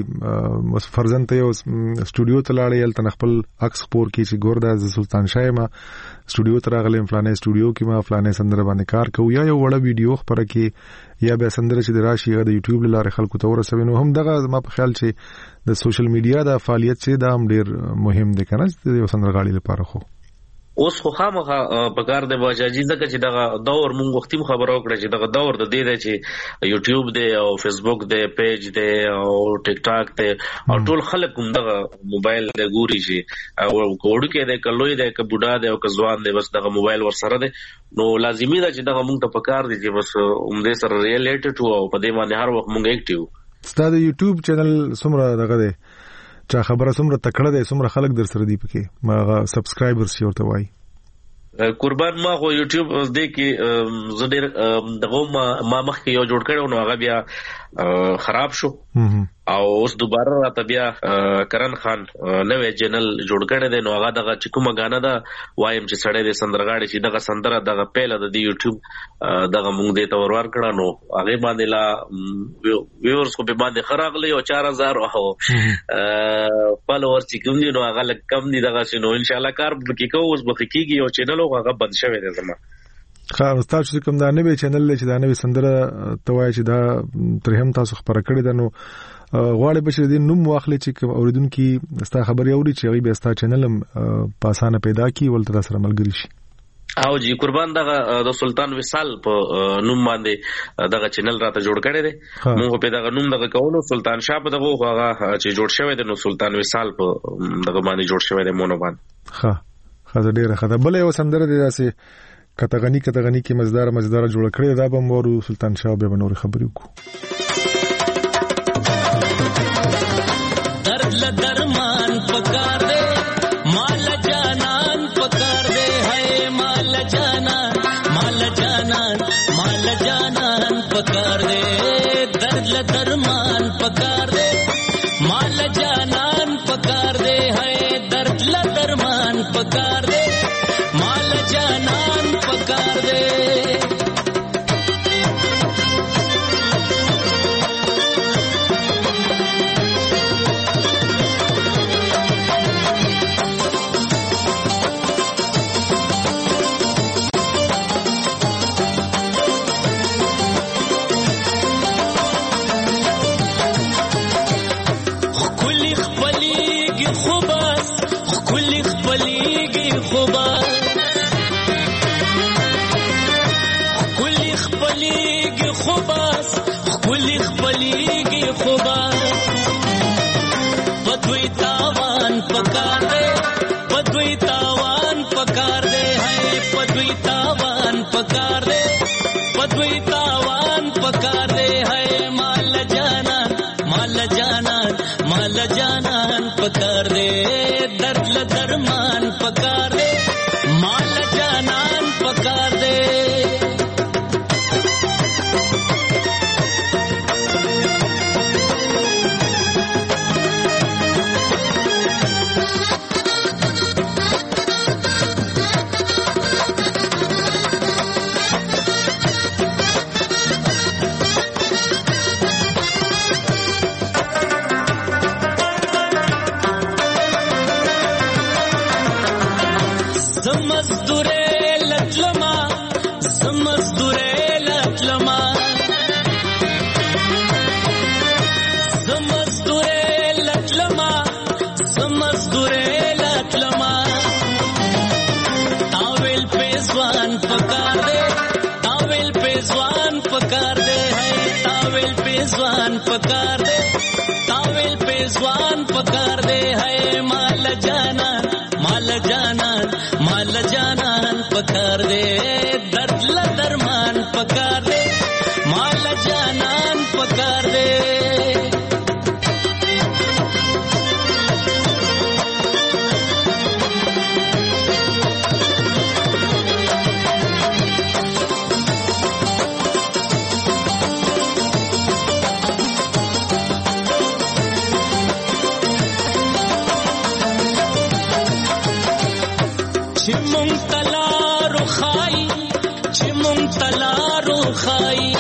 کوي فرزن ته یو سټوډیو ته لاړې ال تن خپل عکس پور کې چې ګوردا د سلطان شاه ما سټوډیو ته راغلم فلانه سټوډیو کې ما فلانه سندره باندې کار کوي یا یو وړه ویډیو خبره کې یا به سندره چې دراشي د یوټیوب لاره خلکو ته ورسوي نو هم دغه ما په خیال چې د سوشل میډیا د فعالیت چې دا هم ډیر مهم دی کنه د یو سندرغاړي لپاره خو اوس خو خامخا پکار دی باجاجي ځکه چې دغه دور مونږ وختي خبرو کړې چې دغه دور د دې دی چې یوټیوب دی او فیسبوک دی پیج دی او ټیک ټاک دی او ټول خلک هم دغه موبایل د ګوري شي او کوډ کې دی کلوې دی ک بوډا دی او ک ځوان دی بس دغه موبایل ور سره دی نو لازمي ده چې دغه مونږ ته پکار دی چې بس هم دې سره ریلیټډ او په دې باندې هر وخت مونږ اکټیو ستاسو یوټیوب چینل څومره دغه دی چا خبره څومره تکړه دی څومره خلک در سره دی پکې ما سبسکرایبرز یې ورته وایي قربان ما خو یوټیوب دې کې زه ډېر دغه ما مخکې یو جوړ کړو نو هغه بیا خراب شو او اوس دوباره راته بیا کرن خان نوې چینل جوړ کړی دی نو هغه دغه چې کومه غانا ده وایم چې سړی د سندرغاړي چې دغه سندره دغه پیله د یوټیوب دغه مونږ دې ته ورور کړه نو هغه باندې لا ویورز کو به باندې خراغلی او چار هزار او فالوورز چې کوم دي نو هغه لکه کم دي دغه شنو ان شاء الله کار به کوو اوس به کیږي او چینل هغه بند شوی دی زما خا تاسو کوم دا نوې چینل چې دا نوې سندره توای چې دا تر هم تاسو خبره کړی ده نو غواړي به چې د نوم واخلې چې اوریدونکو ستا خبري اوري چې غي به ستا چینل په اسانه پیدا کی ولته سره ملګری شي او جی قربان دغه د سلطان وصال په نوم باندې دغه چینل راته جوړ کړی دی موږ په دغه نوم دغه کولو سلطان شاه په دغه هغه چې جوړ شوی دی نو سلطان وصال په دغه باندې جوړ شوی دی مونږ باندې ها خزه ډیره خزه بل یو سندره دی داسې کتغنی کتغنی کې مزدار مزدار جوړ کړی دا به مورو سلطان شاه به نور خبرې وکړو درد ل درمان پکار دے مال جانان پکار دے ہے مال جانان مال جانان مال جانان پکار دے درد ل درمان پکار دے مال جانان پکار دے ہے درد ل درمان پکار دے مال جانان پکار دے पकार दे दर्द ल दरमान पकार दे माल जानन पकार दे पेजवान पकार दे तावेल पेजवान पकार दे है माल जाना माल जाना माल जाना पकार दे दर्द ला दरमान पकार दे माल जाना पकार दे चिमुंग तलारो खाई चिमुंग तलारो खाई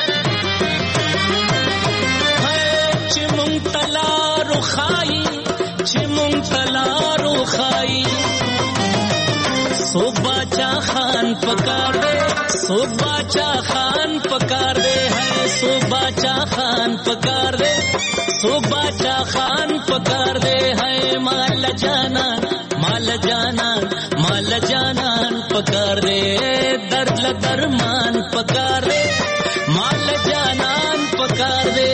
है चिमुंग तलारो खाई चिमुंग तलारो खाई सोबाचा खान पकार दे सोबाचा खान पकार दे है सोबाचा खान पकार दे सोबाचा खान पकार दे है माल जाना माल जाना माल जानान पकार दे दर्द ला दरमान पकार दे माल जानान पकार दे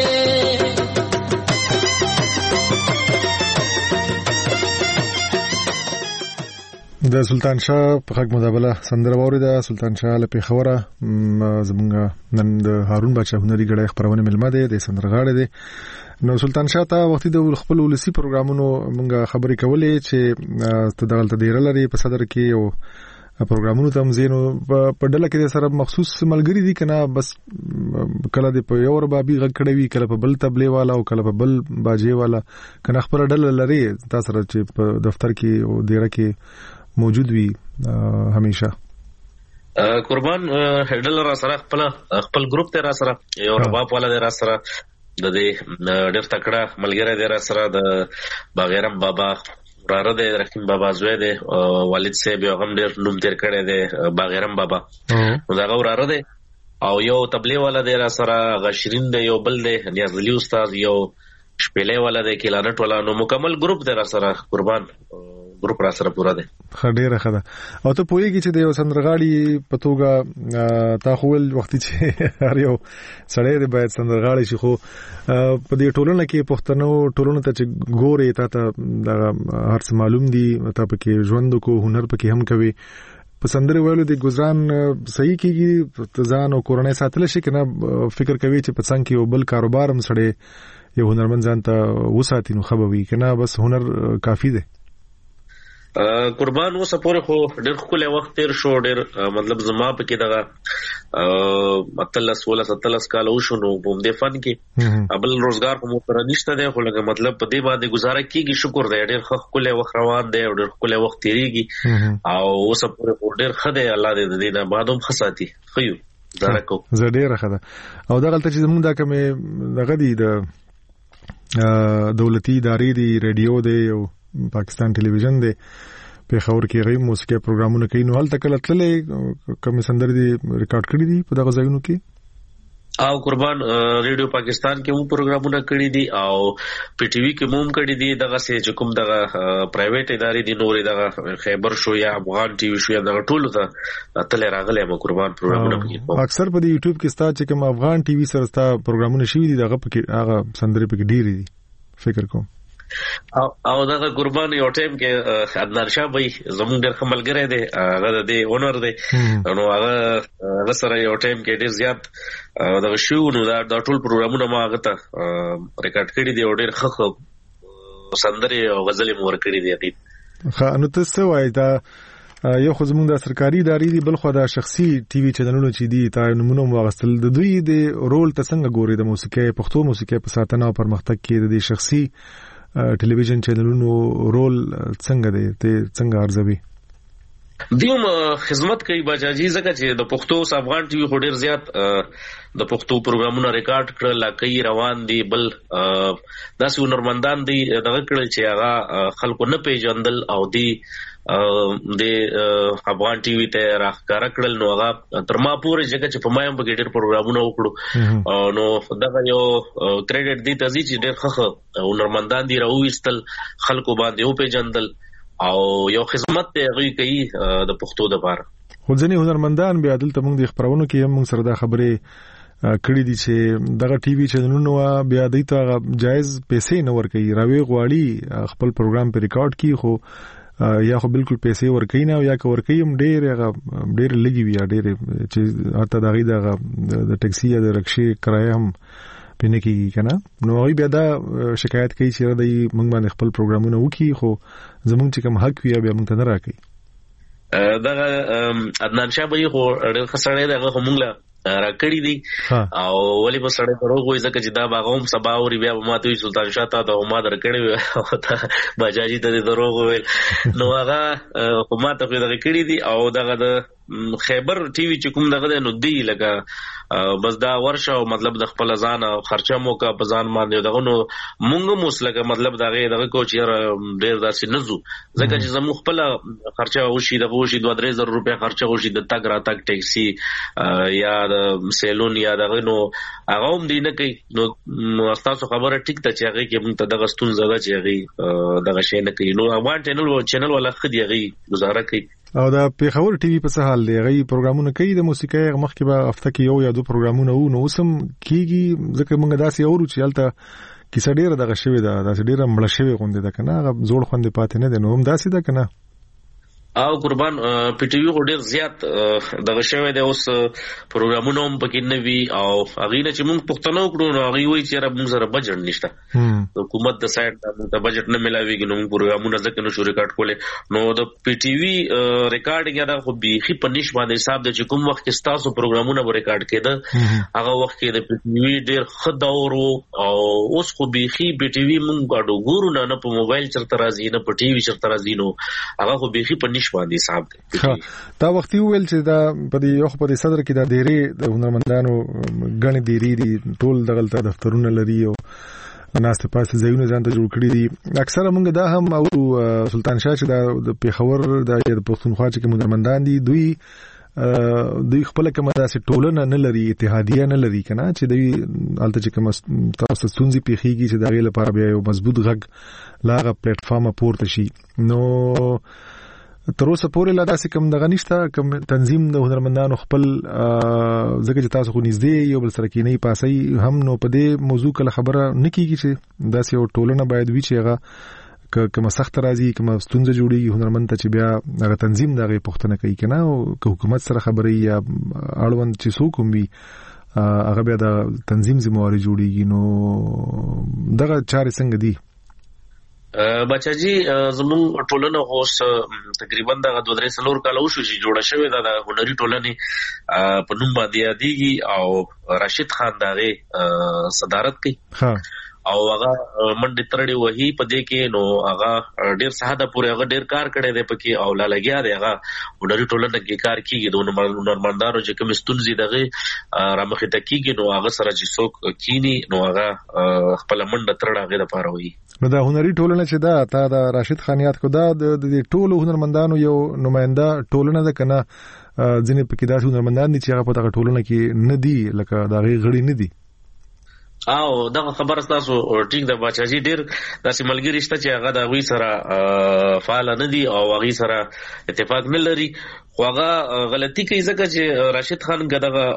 د سلطان شاه په حق مدابله سندره وریده. سلطان شاه له پیښوره زمونږ نن د هارون بچا هنري غړي خبرونه ملما دي د سندرغاړي دي. نو سلطان شاه ته وختي د خپل ولسی پروګرامونو مونږه خبرې کولې چې ته دغلت ډیر لري په صدر کې او پروګرامونو ته مزینو په ډله کې سره مخصوص ملګری دي کنه بس کله د په یو ربابي غږ کړی وی کله په بل تبلی والا او کله په بل باجی والا کنه خپل ډله لري تاسو سره چې په دفتر کې او ډیره کې موجود وي همیشه. قربان هډل را سره خپل خپل ګروپ ته را سره یو رباب والا دی را سره د دې ډېر تکړه ملګری دی را سره د باغیرم بابا راره دی رحیم بابا زوی دی والد صاحب یو هم ډېر نوم تیر کړی دی باغیرم بابا نو دا راره دی او یو تبلیغ والا دی را سره غشرین دی یو بل دی نیاز علي استاد یو شپېلې والا دی کلانټ والا نو مکمل ګروپ دی را سره قربان ګروپ را سره پورا دی. خډيره خدا او ته پوهیږي چې د یو سندرغاړي په توګه تا خپل وخت چې هر یو سړی دی باید سندرغاړي شي خو په دې ټولنه کې پښتنو ټولنه ته چې ګوري تا ته هر څه معلوم دي ته پکې ژوند کو هنر پکې هم کوي په سندره ویلو د گزاران صحیح کیږي ځان او کورنۍ ساتل شي کنه فکر کوي چې په څنګه کې بل کاروبار هم سړی یو هنرمند ځان ته وساتي نو خبوي کنه بس هنر کافی دی. قربان اوس پورې خو ډېر خپل وخت تیر شو ډېر مطلب زما په کې دغه اتلس ولا ستلس کال وشو نو په دې فن کې ابل روزګار کوم تر نشته دی خو لکه مطلب په دې باندې گزاره کیږي شکر دی ډېر خپل وخت روان دی ډېر خپل وخت تیریږي او اوس پورې ډېر خدای الله دې دې نه بعدوم خصاتي خيو زړه کو زه ډېر خدای او دغه ته چې زموږ دا کومه دغه دی د دولتي ادارې دی ریډیو دی او پاکستان ټلویزیون دی په خبر کې غي موسیقي پروګرامونه کوي نو هلته کله تللې کوم سندر دي ریکارډ کړی دي په دغه ځایونو کې او قربان ریډیو پاکستان کې مو پروګرامونه کړی دي او پی ټی وی کې مو کړی دي دغه سه چې کوم دغه پرایویټ ادارې دي نورې دغه خیبر شو یا افغان ټي وی شو یا دغه ټولو ته تل راغلي مو قربان پروګرامونه کوي اکثر په یوټیوب کې ستا چې کوم افغان ټي وی سره ستا پروګرامونه شوي دي دغه په هغه سندرې په کې ډېری دي فکر کوم او او دا قربان یو ټیم کې عدنان شاه بھائی زموږ ډېر خملګری دی هغه د دې اونر دی نو هغه هغه سره یو ټیم کې ډېر زیات دا شو نو دا ټول پروګرامونه ما هغه ته ریکارډ کړی دی او ډېر ښه سندرې او غزلې مو ورکړي دي دې خا نو تاسو وایي دا یو خو زموږ د سرکاري ادارې دی بل خو د شخصي ټي وي چینلونو چې دي تا نمونه واغستل د دوی د رول ته څنګه ګوري د موسیقي پښتو موسیقي په ساتنه او پرمختګ کې د شخصي ټلویزیون چینلونو رول څنګه دی ته څنګه ارزوي دیوم خدمت کوي بچاجي زکه چې د پښتو افغان ټي وي خو ډیر زیات د پښتو پروګرامونه ریکارډ کړل لکه روان دي بل داسې هنرمندان دي دغه کړل چې هغه خلکو نه پیژندل او دی د افغان ټي وي ته راخکاره کړل نو هغه تر ما پورې ځکه چې په مایم په ډېر پروګرامونه وکړو نو دغه یو کریډټ دی ته چې ډېر ښه هنرمندان دي راوېستل خلکو باندې او پیژندل او یو خدمت ته غوي کوي د پښتو د بار خو ځنې هنرمندان بیا دلته موږ د خبرونو کې هم موږ سره دا خبرې کړی دي چې دغه ټي وي چینلونو بیا د ته جایز پیسې نه ورکوي راوي غواړي خپل پروګرام په ریکارډ کی خو یا خو بالکل پیسې ورکوي نه یا که ورکوي هم ډېر ډېر لګي وي ډېر چې حتی دغه د ټیکسي یا د رکشې کرایه هم پینې کیږي کنه نو هغه بیا دا شکایت کوي چې د موږ باندې خپل پروګرامونه وکړي خو زموږ چې کوم حق وي بیا موږ ته نه راکړي. دغه عدنان شاه به خو ډېر خسړې دغه موږ له راکړی دي او ولی په سړی دروغ وایي ځکه چې دا باغوم سبا اوري بیا به ماته وي سلطان شاه ته د ما درکړی بجاجي ته دروغ ویل نو هغه خو ماته خو دغه کړی دي او دغه د خیبر ټي وي چې کوم دغه نو دی لکه بس دا ورشه او مطلب د خپل ځان خرچه مو کا په ځان باندې دغه نو مونږ موسلګه مطلب دغه دغه کو چې ډیر داسې نزو ځکه چې زمو خپل خرچه وشي دغه وشي دوه درې زره روپیا خرچه وشي د تګ را تګ ټیکسي یا د سیلون یا دغه نو هغه هم دی نه کوي نو تاسو خبره ټیک ته چې هغه کې موږ ته دغه ستون زده چې هغه دغه شی نه کوي نو افغان چینل و چینل ولا خدي هغه گزاره کوي او دا پیښور ټي وي په څه حال دی هغه پروګرامونه کوي د موسیقۍ مخکې به هفته کې یو یا دوه پروګرامونه وو نو اوسم کیږي ځکه موږ داسې اورو چې هلته کیسه ډیره دغه شوی ده داسې ډیره مړه شوی غونډه ده کنه هغه زوړ خوندې پاتې نه دی نو هم داسې ده کنه او قربان پی ټي وی ډیر زیات دغه شوی دی اوس پروګرامونه هم پکې نه وي او هغه نه چې موږ پښتنو کړو نو هغه وایي چې را موږ سره بجټ نشته حکومت د سایډ د بجټ نه ملاويږي نو پروګرامونه ځکه نو شو ریکارډ کولې نو د پی ټي وی ریکارډینګ دا خو بيخي په نش باندې حساب د چې کوم وخت کې تاسو پروګرامونه به ریکارډ کېده هغه وخت کې د پی ټي وی ډیر خداور او اوس خو بيخي پی ټي وی موږ غاډو ګورو نه په موبایل چرته راځي نه په ټي وی چرته راځي نو هغه خو بيخي په باندې صاحب دا وخت ویل چې دا په دې یو په دې صدر کې دا ډېری د هنرمندانو غني ډېری دي ټول دغلت دفترونه لري او ناست پاس ځایونه ځان ته جوړ کړی دي اکثره موږ دا هم او سلطان شاه چې دا د پیښور د پښتونخوا چې هنرمندان دي دوی دوی خپل کومه داسې ټولنه نه لري اتحادیه نه لري کنه چې دوی الته چې کوم تاسو ستونزې پیخيږي چې دا غي لپاره بیا یو مضبوط غږ لاغه پلیټ فارم پورته شي نو تر اوسه پورې لا داسې کوم دغه نشته کوم تنظیم د هنرمندانو خپل ځکه چې تاسو خو نږدې یو بل سره کې نه پاسي هم نو په دې موضوع کله خبره نکېږي چې داسې یو ټولنه باید وي چې هغه کوم سخت راځي کوم ستونزه جوړي هنرمند ته چې بیا هغه تنظیم دغه پښتنه کوي کنه او حکومت سره خبرې یا اړوند چې څوک هم وي هغه بیا د تنظیم ذمہواری جوړيږي نو دغه چارې څنګه دي بچاجي زمون ټولنه اوس تقریبا د دوه درې سلور کال وشو چې جوړه شوې ده د هنري ټولنې په نوم باندې یادېږي او راشد خان دغه صدارت کوي او هغه منډه ترړي وਹੀ په دې کې نو هغه ډیر ساده پورې هغه ډیر کار کړی دی پکې او لا لګیا دی هغه هنري ټولنه کې کار کوي د نورمندانو چې کوم ستونزې دغه رامخې ته کیږي نو هغه سره چې څوک کینی نو هغه خپل منډه ترړه هغه لپاره وي نو دا هنري ټولنه چې دا تا د راشد خان یاد کو دا د ټولو هنرمندانو یو نماینده ټولنه ده کنه ځینې پکې داسې هنرمندان دي چې هغه په دغه ټولنه کې نه دي لکه دا غي غړي نه دي او دغه خبر تاسو ټیک د بچاجي ډیر داسې ملګری شته چې هغه د غوي سره فعال نه دي او غوي سره اتفاق نه لري خو هغه غلطي کوي ځکه چې راشد خان دغه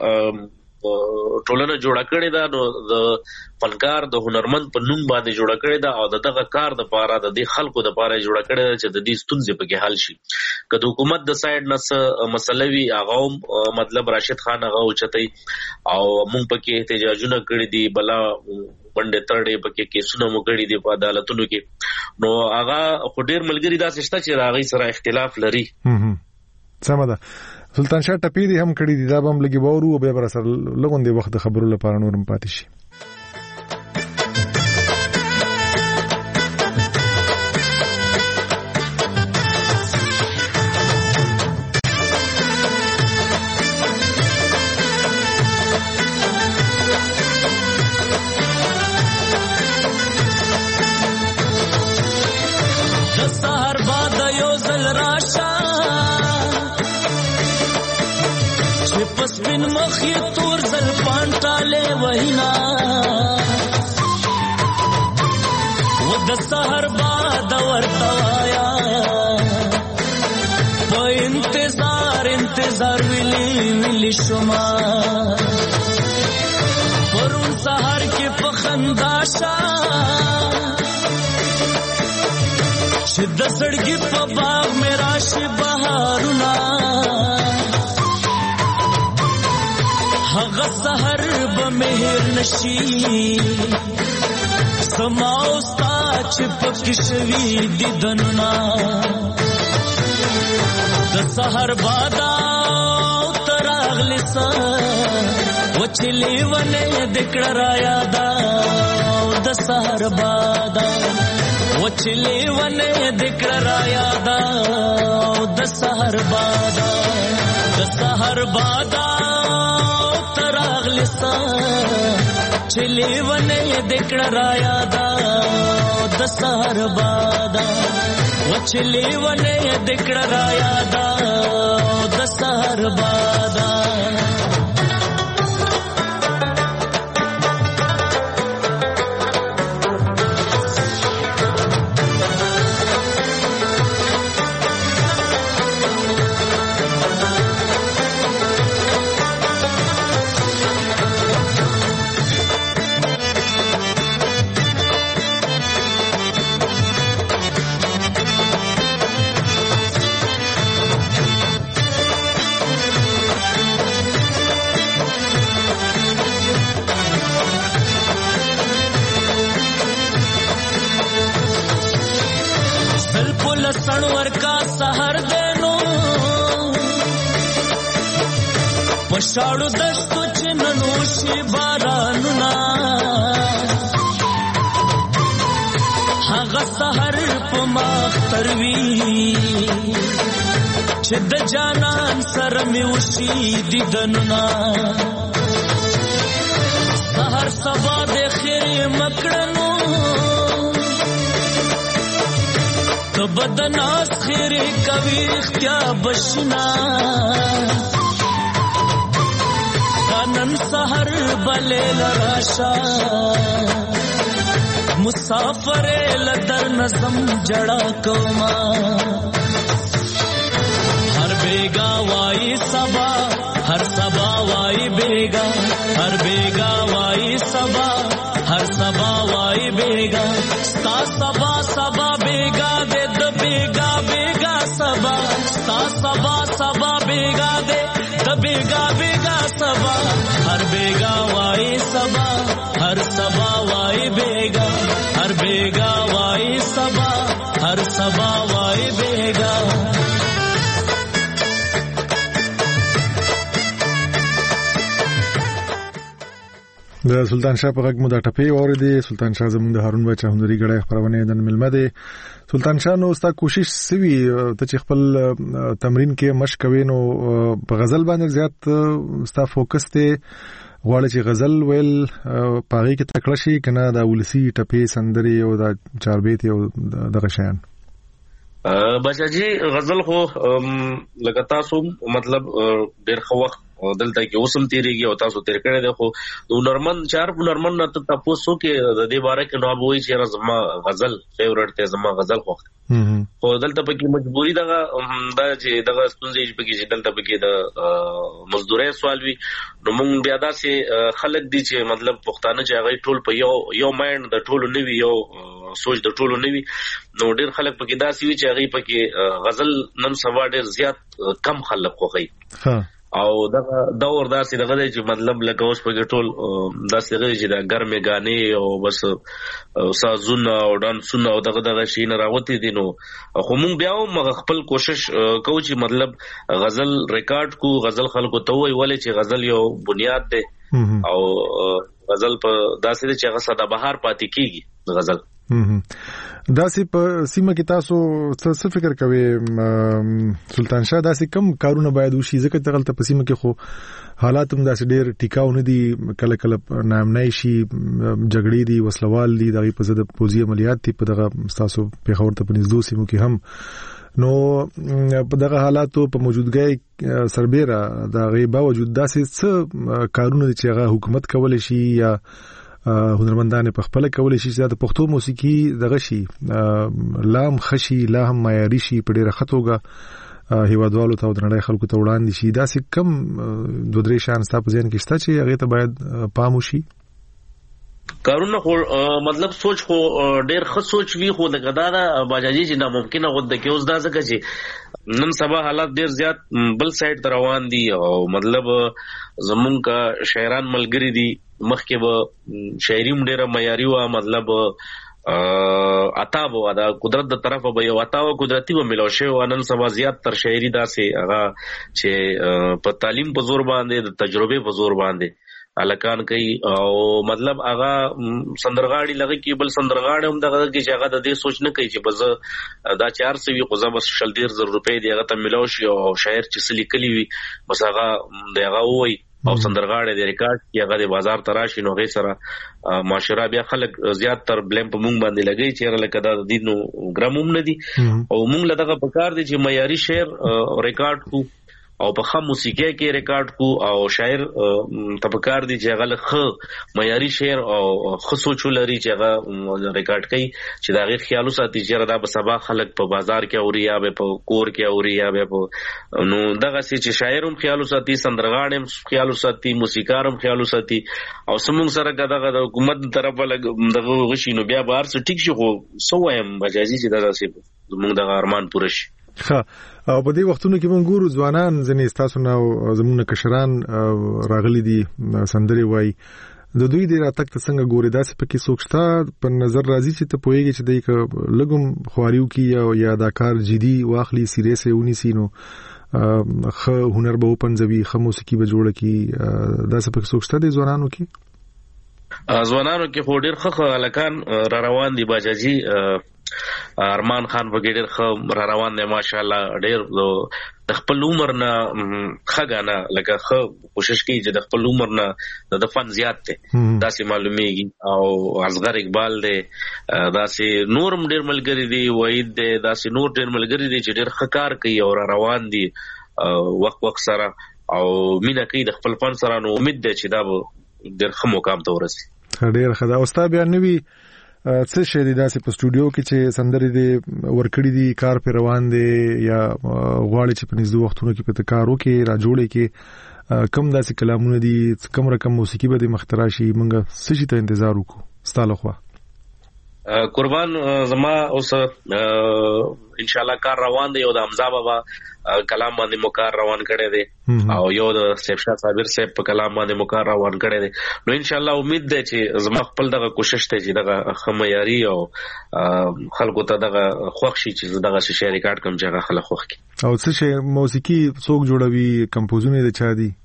ټولنه جوړه کړې ده نو د فنکار د هنرمند په نوم باندې جوړه کړې ده او دغه کار د پاره د دې خلکو د پاره جوړه کړې ده چې د دې ستونزې په کې حل شي که د حکومت د سایډ نس مسلوي هغه مطلب راشد خان هغه اوچتای او مونږ په کې احتجاجونه کړې دي بلا باندې ترړې په کې کیسونه مو کړې دي په عدالتونو کې نو هغه خو ډیر ملګری داسې شته چې راغی سره اختلاف لري سمه ده سلطان شاه ټپی دي هم کړی دي دا به هم لګي باورو او به بر سره لغون دی وخت خبرو لپاره نورم پاتې شي سپین مخی تور زلفان ټاله وینا و د سحر باد ورتوایا په انتظار انتظار ویلی ویلی شما راشه چې د زړګي په باغ مې راشي بهارونه هغه سحر به مهر نشي سما اوستا چې پکې شوي دیدنونه د سحر بادا تراغلی سا وچلی ونه دکړه را یادا د سحر بادا وچلی ونه دکړه را یادا د سحر بادا د سحر بادا تراغلی سا چلی ونه دکړه را یادا د سحر بادا وچلی ونه دکړه را یادا د سحر بادا سنور کا سحر دینو پشاړو دشتو چننو شي بارانونا هغه سحر په مختروي چې د جانان سره مې وشي دیدنونا سحر سبا د خیر مکړنو تو بدناس خیری کوي اختیا بشنا دانن سحر بلیل راشا مسافر لدر نظم جڑا کوما ہر بیگا وائی سبا ہر سبا وائی بیگا ہر بیگا وائی سبا ہر سبا وائی بیگا ستا سبا سبا بیگا دے د بیگا بیگا سبا ستا سبا سبا بیگا دے د بیگا بیگا سبا ہر بیگا وائی سبا ہر سبا وائی بیگا ہر بیگا وائی سبا ہر سبا وائی بیگا د سلطان شاه په غږ مو دا ټپې واورېدې. سلطان شاه زموږ د هارون بچا هنري غړی خبرونه د ملمه دی. سلطان شاه نو ستا کوشش سوي ته چې خپل تمرین کې مشق کوي نو په غزل باندې زیات ستا فوکس ته غواړي چې غزل ویل پاغي کې تکړه شي کنه دا ولسی ټپې سندري او دا چاربیت او دغه شیان؟ بچا جی غزل خو لکه تاسو مطلب ډېر خو وخت دلته کې اوسم تیریږي او تاسو تیر کړی دی خو نورمن چار نورمن نه ته تاسو کې د دې باره کې نو وایي چې زما غزل فیورټ ته زما غزل خو خو دلته پکې مجبوری دغه دا چې دغه ستونزې پکې چې دلته پکې د مزدوري سوال وي نو مونږ بیا داسې خلک دي چې مطلب پښتانه چې هغه ټول په یو یو مایند د ټولو نوي یو سوچ د ټولو نوي نو ډېر خلک پکې داسې وي چې هغه پکې غزل نن سبا ډېر زیات کم خلک خوښي او دغه دور داسې دغه دی چې مطلب لکه اوس پکې ټول داسې دغه چې دا ګرمې غانې او بس سازونه او ډانسونه او دغه دغه شي نه راوتی دي نو خو مونږ بیا هم خپل کوشش کوو چې مطلب غزل ریکارډ کو غزل خلکو ته وایي ولې چې غزل یو بنیاد دی او غزل په داسې دی چې هغه سدابهار پاتې کیږي غزل. داسې په سیمه کې تاسو څه فکر کوئ سلطان شاه داسې کم کارونه باید وشي ځکه دغلته په سیمه کې خو حالات هم داسې ډېر ټیکاو نه دي کله کله نامنای شي جګړې دي وسلوال دي دغه په ضد پوځي عملیات دي په دغه تاسو پیښور ته په نږدې سیمو کې هم نو په دغه حالاتو په موجودګۍ سربېره د غي باوجود داسې څه کارونه چې هغه حکومت کولای شي یا هنرمندان په خپل کولای شي چې د پښتو موسیقي دغه شي لام خشي لا هم معیاري شي په ډیره خطوګه هیوادوالو ته د نړۍ خلکو ته وړاندې شي داسې کم دوه درې شان ستاسو ځین کې شته چې هغه ته باید پام وشي؟ کارونه خو مطلب سوچ خو ډیر ښه سوچ وی خو د غدا د باجاجي چې ناممکنه غو د کې اوس دا ځکه چې نن سبا حالات ډیر زیات بل سایډ ته روان دي او مطلب زمونږ کا شاعران ملګری دي مخکې به شاعري ډیره معیاري و مطلب اتا بو دا قدرت د طرفه به یو اتا او قدرتي به ملو شي او نن سبا زیات تر شاعري داسې هغه چې په تعلیم په زور باندې د تجربه په زور باندې الکان کوي او مطلب هغه سندرغاړي لګي کې بل سندرغاړي هم دغه کې چې هغه د دې سوچ نه کوي چې بس دا چار سوي خو زما شل ډیر زر روپۍ دی هغه ته ملو شي او شاعر چې سلی کلی وي بس هغه دغه وای او سندرغاړي د ریکارډ کې هغه د بازار تراشي نو غي سره معاشره بیا خلک زیات تر بلیم په مونږ باندې لګي چې لکه دا د دینو ګراموم نه دي او مونږ لدغه پکار دي چې معیاري شعر ریکارډ کو او په خام موسیقي کې ریکارډ کو او شاعر تفکر دي چې هغه خ معیاري شعر او خصوصو لري چې هغه ریکارډ کوي چې دا غي خیالو ساتي چې دا به سبا خلک په بازار کې اوري یا په کور کې اوري یا په نو دغه چې شاعر هم خیالو ساتي سندرغاړ هم خیالو ساتي موسیقار هم خیالو ساتي او سمون سره دغه د حکومت طرفه دغه غشي نو بیا بهر څه ټیک شي خو سو وایم بجازي چې دا څه موږ د ارمان پوره شي ها او په دې وختونو کې موږ ګورو ځوانان ځنې تاسو نو زمونږ کشران راغلي دي سندري وای د دوی د راتګ ته څنګه ګوري داسې پکې سوچتا په نظر راځي چې ته پوهیږي چې دای لګم خواریو کې یا دا کار جدي واخلي سیریسه ونی سينو خ هنر به پنځوي خ موسیقي به جوړه کی داسې پکې سوچتا دي ځوانانو کې ځوانانو کې خو ډیر خخ الکان را روان دي باجاجي ارمان خان په ګډر خ را روان دی ماشاءالله ډیر د خپل عمر نه خګانه لکه خ کوشش کوي چې د خپل عمر نه د فن زیات ته داسې معلومیږي او اصغر اقبال دی داسې نورم ډیر ملګری دی وحید دی داسې نور ډیر ملګری دی چې ډیر خکار کوي او را روان دي وخت وخت سره او مینا کوي د خپل فن سره نو امید دی چې دا به ډیر ښه مقام ته ورسي ډیر خدا او ستا بیا نوی څه شي دي داسې په سټوډیو کې چې سندري دي ورکړي دي کار پر روان دي یا غواړي چې په نږدې وختونو کې په کار وکړي را جوړي کې کم داسې کلامونه دي کم رقم موسیقي به د مختراشي منګه څه شي ته انتظار وکړو ستاله خو قربان زما اوس ان شاء الله کار روان دی او د حمزه بابا کلام باندې مکار روان کړي دي او یو د سیفشا صابر صاحب په کلام باندې مکار روان کړي دي نو ان شاء الله امید ده چې زما خپل دغه کوشش ته چې دغه خمیاري او خلکو ته دغه خوښ شي چې دغه شی ریکارډ کوم چې هغه خلک خوښ کی او څه شی موسیقي څوک جوړوي کمپوزونه د چا دي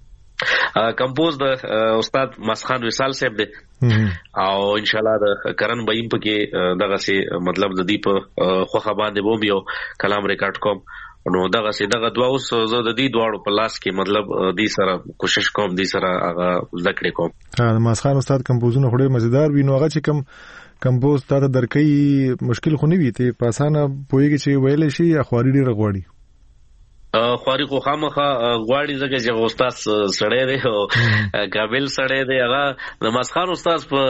کمپوز د استاد مسخان وصال صاحب دی او ان شاء الله د کرن بیم پکې دغه سي مطلب د دې په خوخه باندې وو بیا کلام ریکارډ کوم نو دغه سي دغه دوا اوس زه د دې دواړو په لاس کې مطلب دې سره کوشش کوم دې سره هغه ذکر کوم ها مسخان استاد کمپوزونه خوري مزیدار وینو هغه چې کم کمپوز تا د درکې مشکل خو نه وي ته په اسانه پويږي چې ویل شي اخواري ډیر غوړي خواري خو خامخه غواړي ځکه چې استاد سړی دی او قابل سړی دی هغه د مسخان استاد په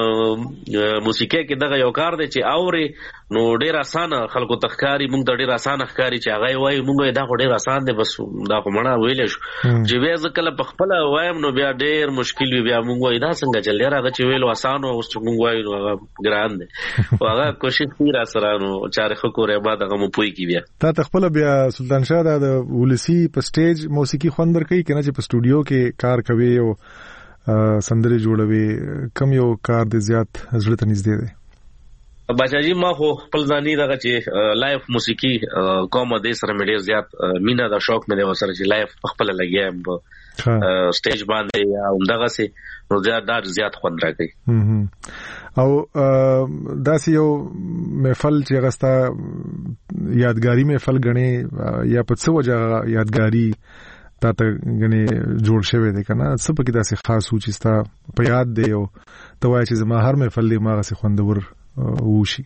موسیقي کې دغه یو کار دی چې اوري نو ډیر اسانه خلکو تخکاری مونږ د ډیر اسانه ښکاری چې هغه وایي مونږ دا ډیر اسان دی بس دا خو مړه ویل شو چې بیا ځکه په خپل وایم نو بیا ډیر مشکل وي بیا مونږ وایي دا څنګه چل راغی چې ویلو اسانه او چې مونږ وایو نو هغه ګران دی هغه کوشش کوي را سره نو چارخ کوره بعد هغه مو پوي کی بیا تا تخپل بیا سلطان شاه د ولسی په سټیج موسیقي خوندر کوي کنه چې په سټوډیو کې کار کوي او سندري جوړوي کم یو کار د زیات زړه ته نږدې دی باجاجي ما خو خپل ځاني دغه چې لایف موسیقي کوم د سره مې زیات مینا د شوق مې د سره چې لایف خپل لګیم په سټیج باندې یا همدغه سي نو زیات زیات خوند راکړي او داسې یو محفل چې غستا یادګاری محفل غني یا په څه وجه یادګاری تا ته غني جوړ شوی دی کنه څه پکې داسې خاص و چې ستا په یاد دی او ته وایې چې زما هر محفل دی ما غسي خوندور وشي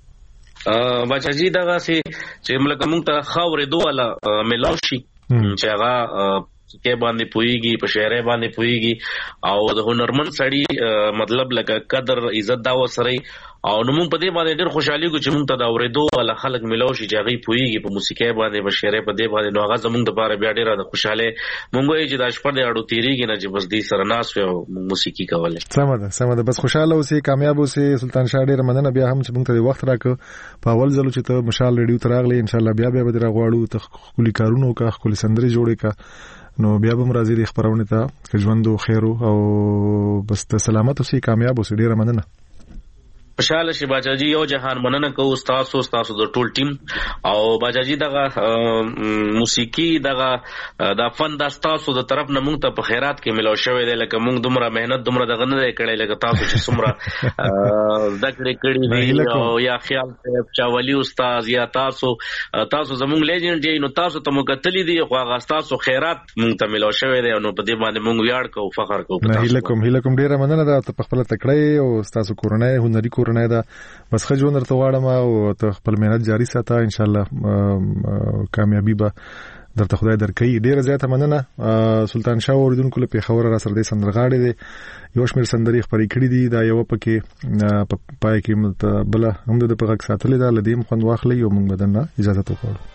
ا بچی دغه سي چې ملک مونږ ته خاورې دوه ملاوي شي چې هغه موسیقي باندې پويږي په شعر باندې پويږي او د هنرمند سړی مطلب لکه قدر عزت دا وسري او نو موږ په دې باندې ډېر خوشحالي کو چې موږ ته دا اورېدو ولا خلک ملو شي چې هغه پويږي په موسیقي باندې په شعر په دې باندې نو هغه زموږ د باره بیا ډېر د خوشاله موږ یې چې د شپږ اړو تیریږي نه چې بس دې سره ناس او موسیقي کوله سم ده سم ده بس خوشاله اوسې کامیاب اوسې سلطان شاه ډېر مننه بیا هم چې موږ ته وخت راکړ په اول ځل چې ته مشال ریډیو تراغلی ان شاء الله بیا بیا به راغواړو ته خولي کارونو کا خولي سندري جوړې کا نو بیا به مرزي د خبرونه ته چې ژوندو خیر او بس ته سلامت اوسې کامیاب اوسې ډېر مننه خوشاله شي باجاجي یو جهان مننه کو استاد او استاد د ټول ټیم او باجاجي دغه موسیقي دغه د فن د استادو د طرف نه مونږ ته په خیرات کې ملو شوې ده لکه مونږ دومره مهنت دومره دغه نه کړې لکه تاسو چې څومره ذکر کړی دی او یا خیال چاولي استاد یا تاسو تاسو زمونږ لیجنډ دی نو تاسو ته مکتلی دی خو هغه تاسو خیرات مونږ ته ملو شوې ده نو په دې باندې مونږ ویاړ کوو فخر کوو نه هیله کوم هیله کوم ډیره مننه ده په خپل تکړه او تاسو کورنۍ هنري کورنۍ ده بس خجو نرته واړم او ته خپل مهنت جاری ساته ان شاء الله کامیابی به درته خدای درکړي ډیره زیاته مننه سلطان شاه اوریدونکو له پیښور را سره د سندرغاړي دی یو شمیر سندري خبرې کړې دي دا یو پکې پای کې بل هم د پرغک ساتلې ده لدیم خوند واخلې یو موږ بدنه اجازه تو کوو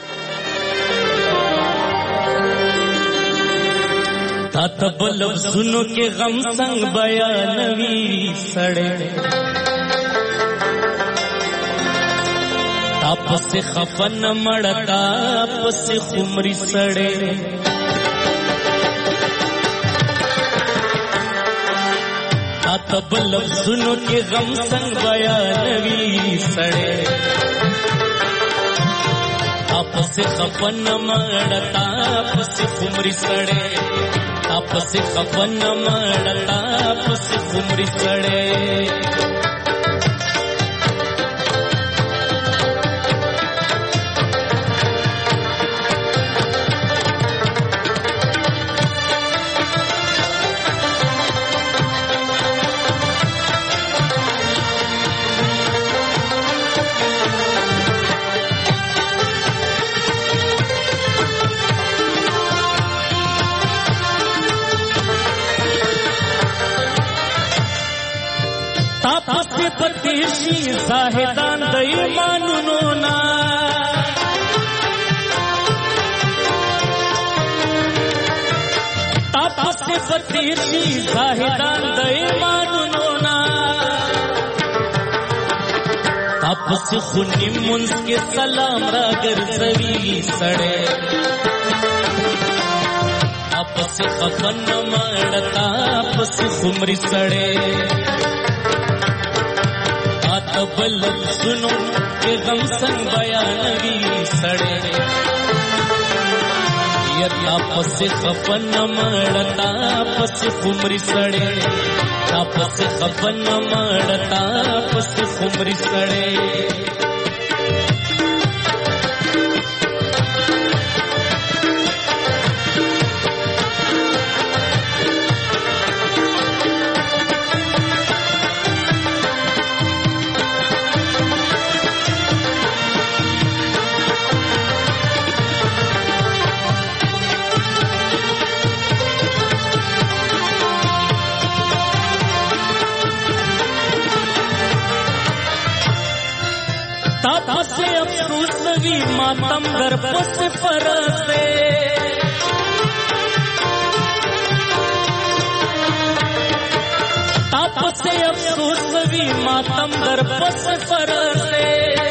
تا تبل سنو کې غم څنګه بیانوي سړې تاپس خفن مړتا پس خمري سړې تا تبل سنو کې غم څنګه بیانوي سړې تاپس خفن مړتا پس خمري سړې تاپس خفن مړتا پس خمري سړې پتیشی زاہدان د ایمانونو نا تاپس پتیشی زاہدان د ایمانونو نا تاپس خونی منز کے سلام را گرزوی سڑے تاپس خفن مڑ تاپس خمری سڑے بل سنو کہ غم سنگ بیانوی سڑے یا پس خفن مڑتا پس خمری سڑے پس خفن مڑتا پس خمری سڑے سے افسوس نوی ماتم در پس پرسے تاپ سے افسوس نوی ماتم در پس پرسے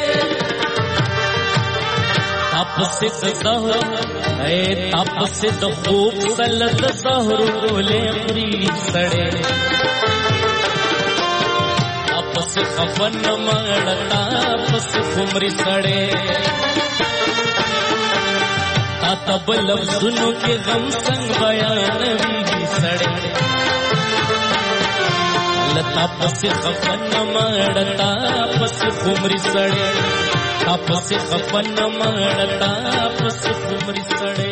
تاپ سے سہر اے تاپ سے تو خوب سلد سہر گولے پری سڑے پس خفن مڑتا پس خمری سڑے تا تب لفظنوں کے غم سنگ بیانوی سڑے لتا پس خفن مڑتا پس خمری سڑے تا پس خفن مڑتا پس خمری سڑے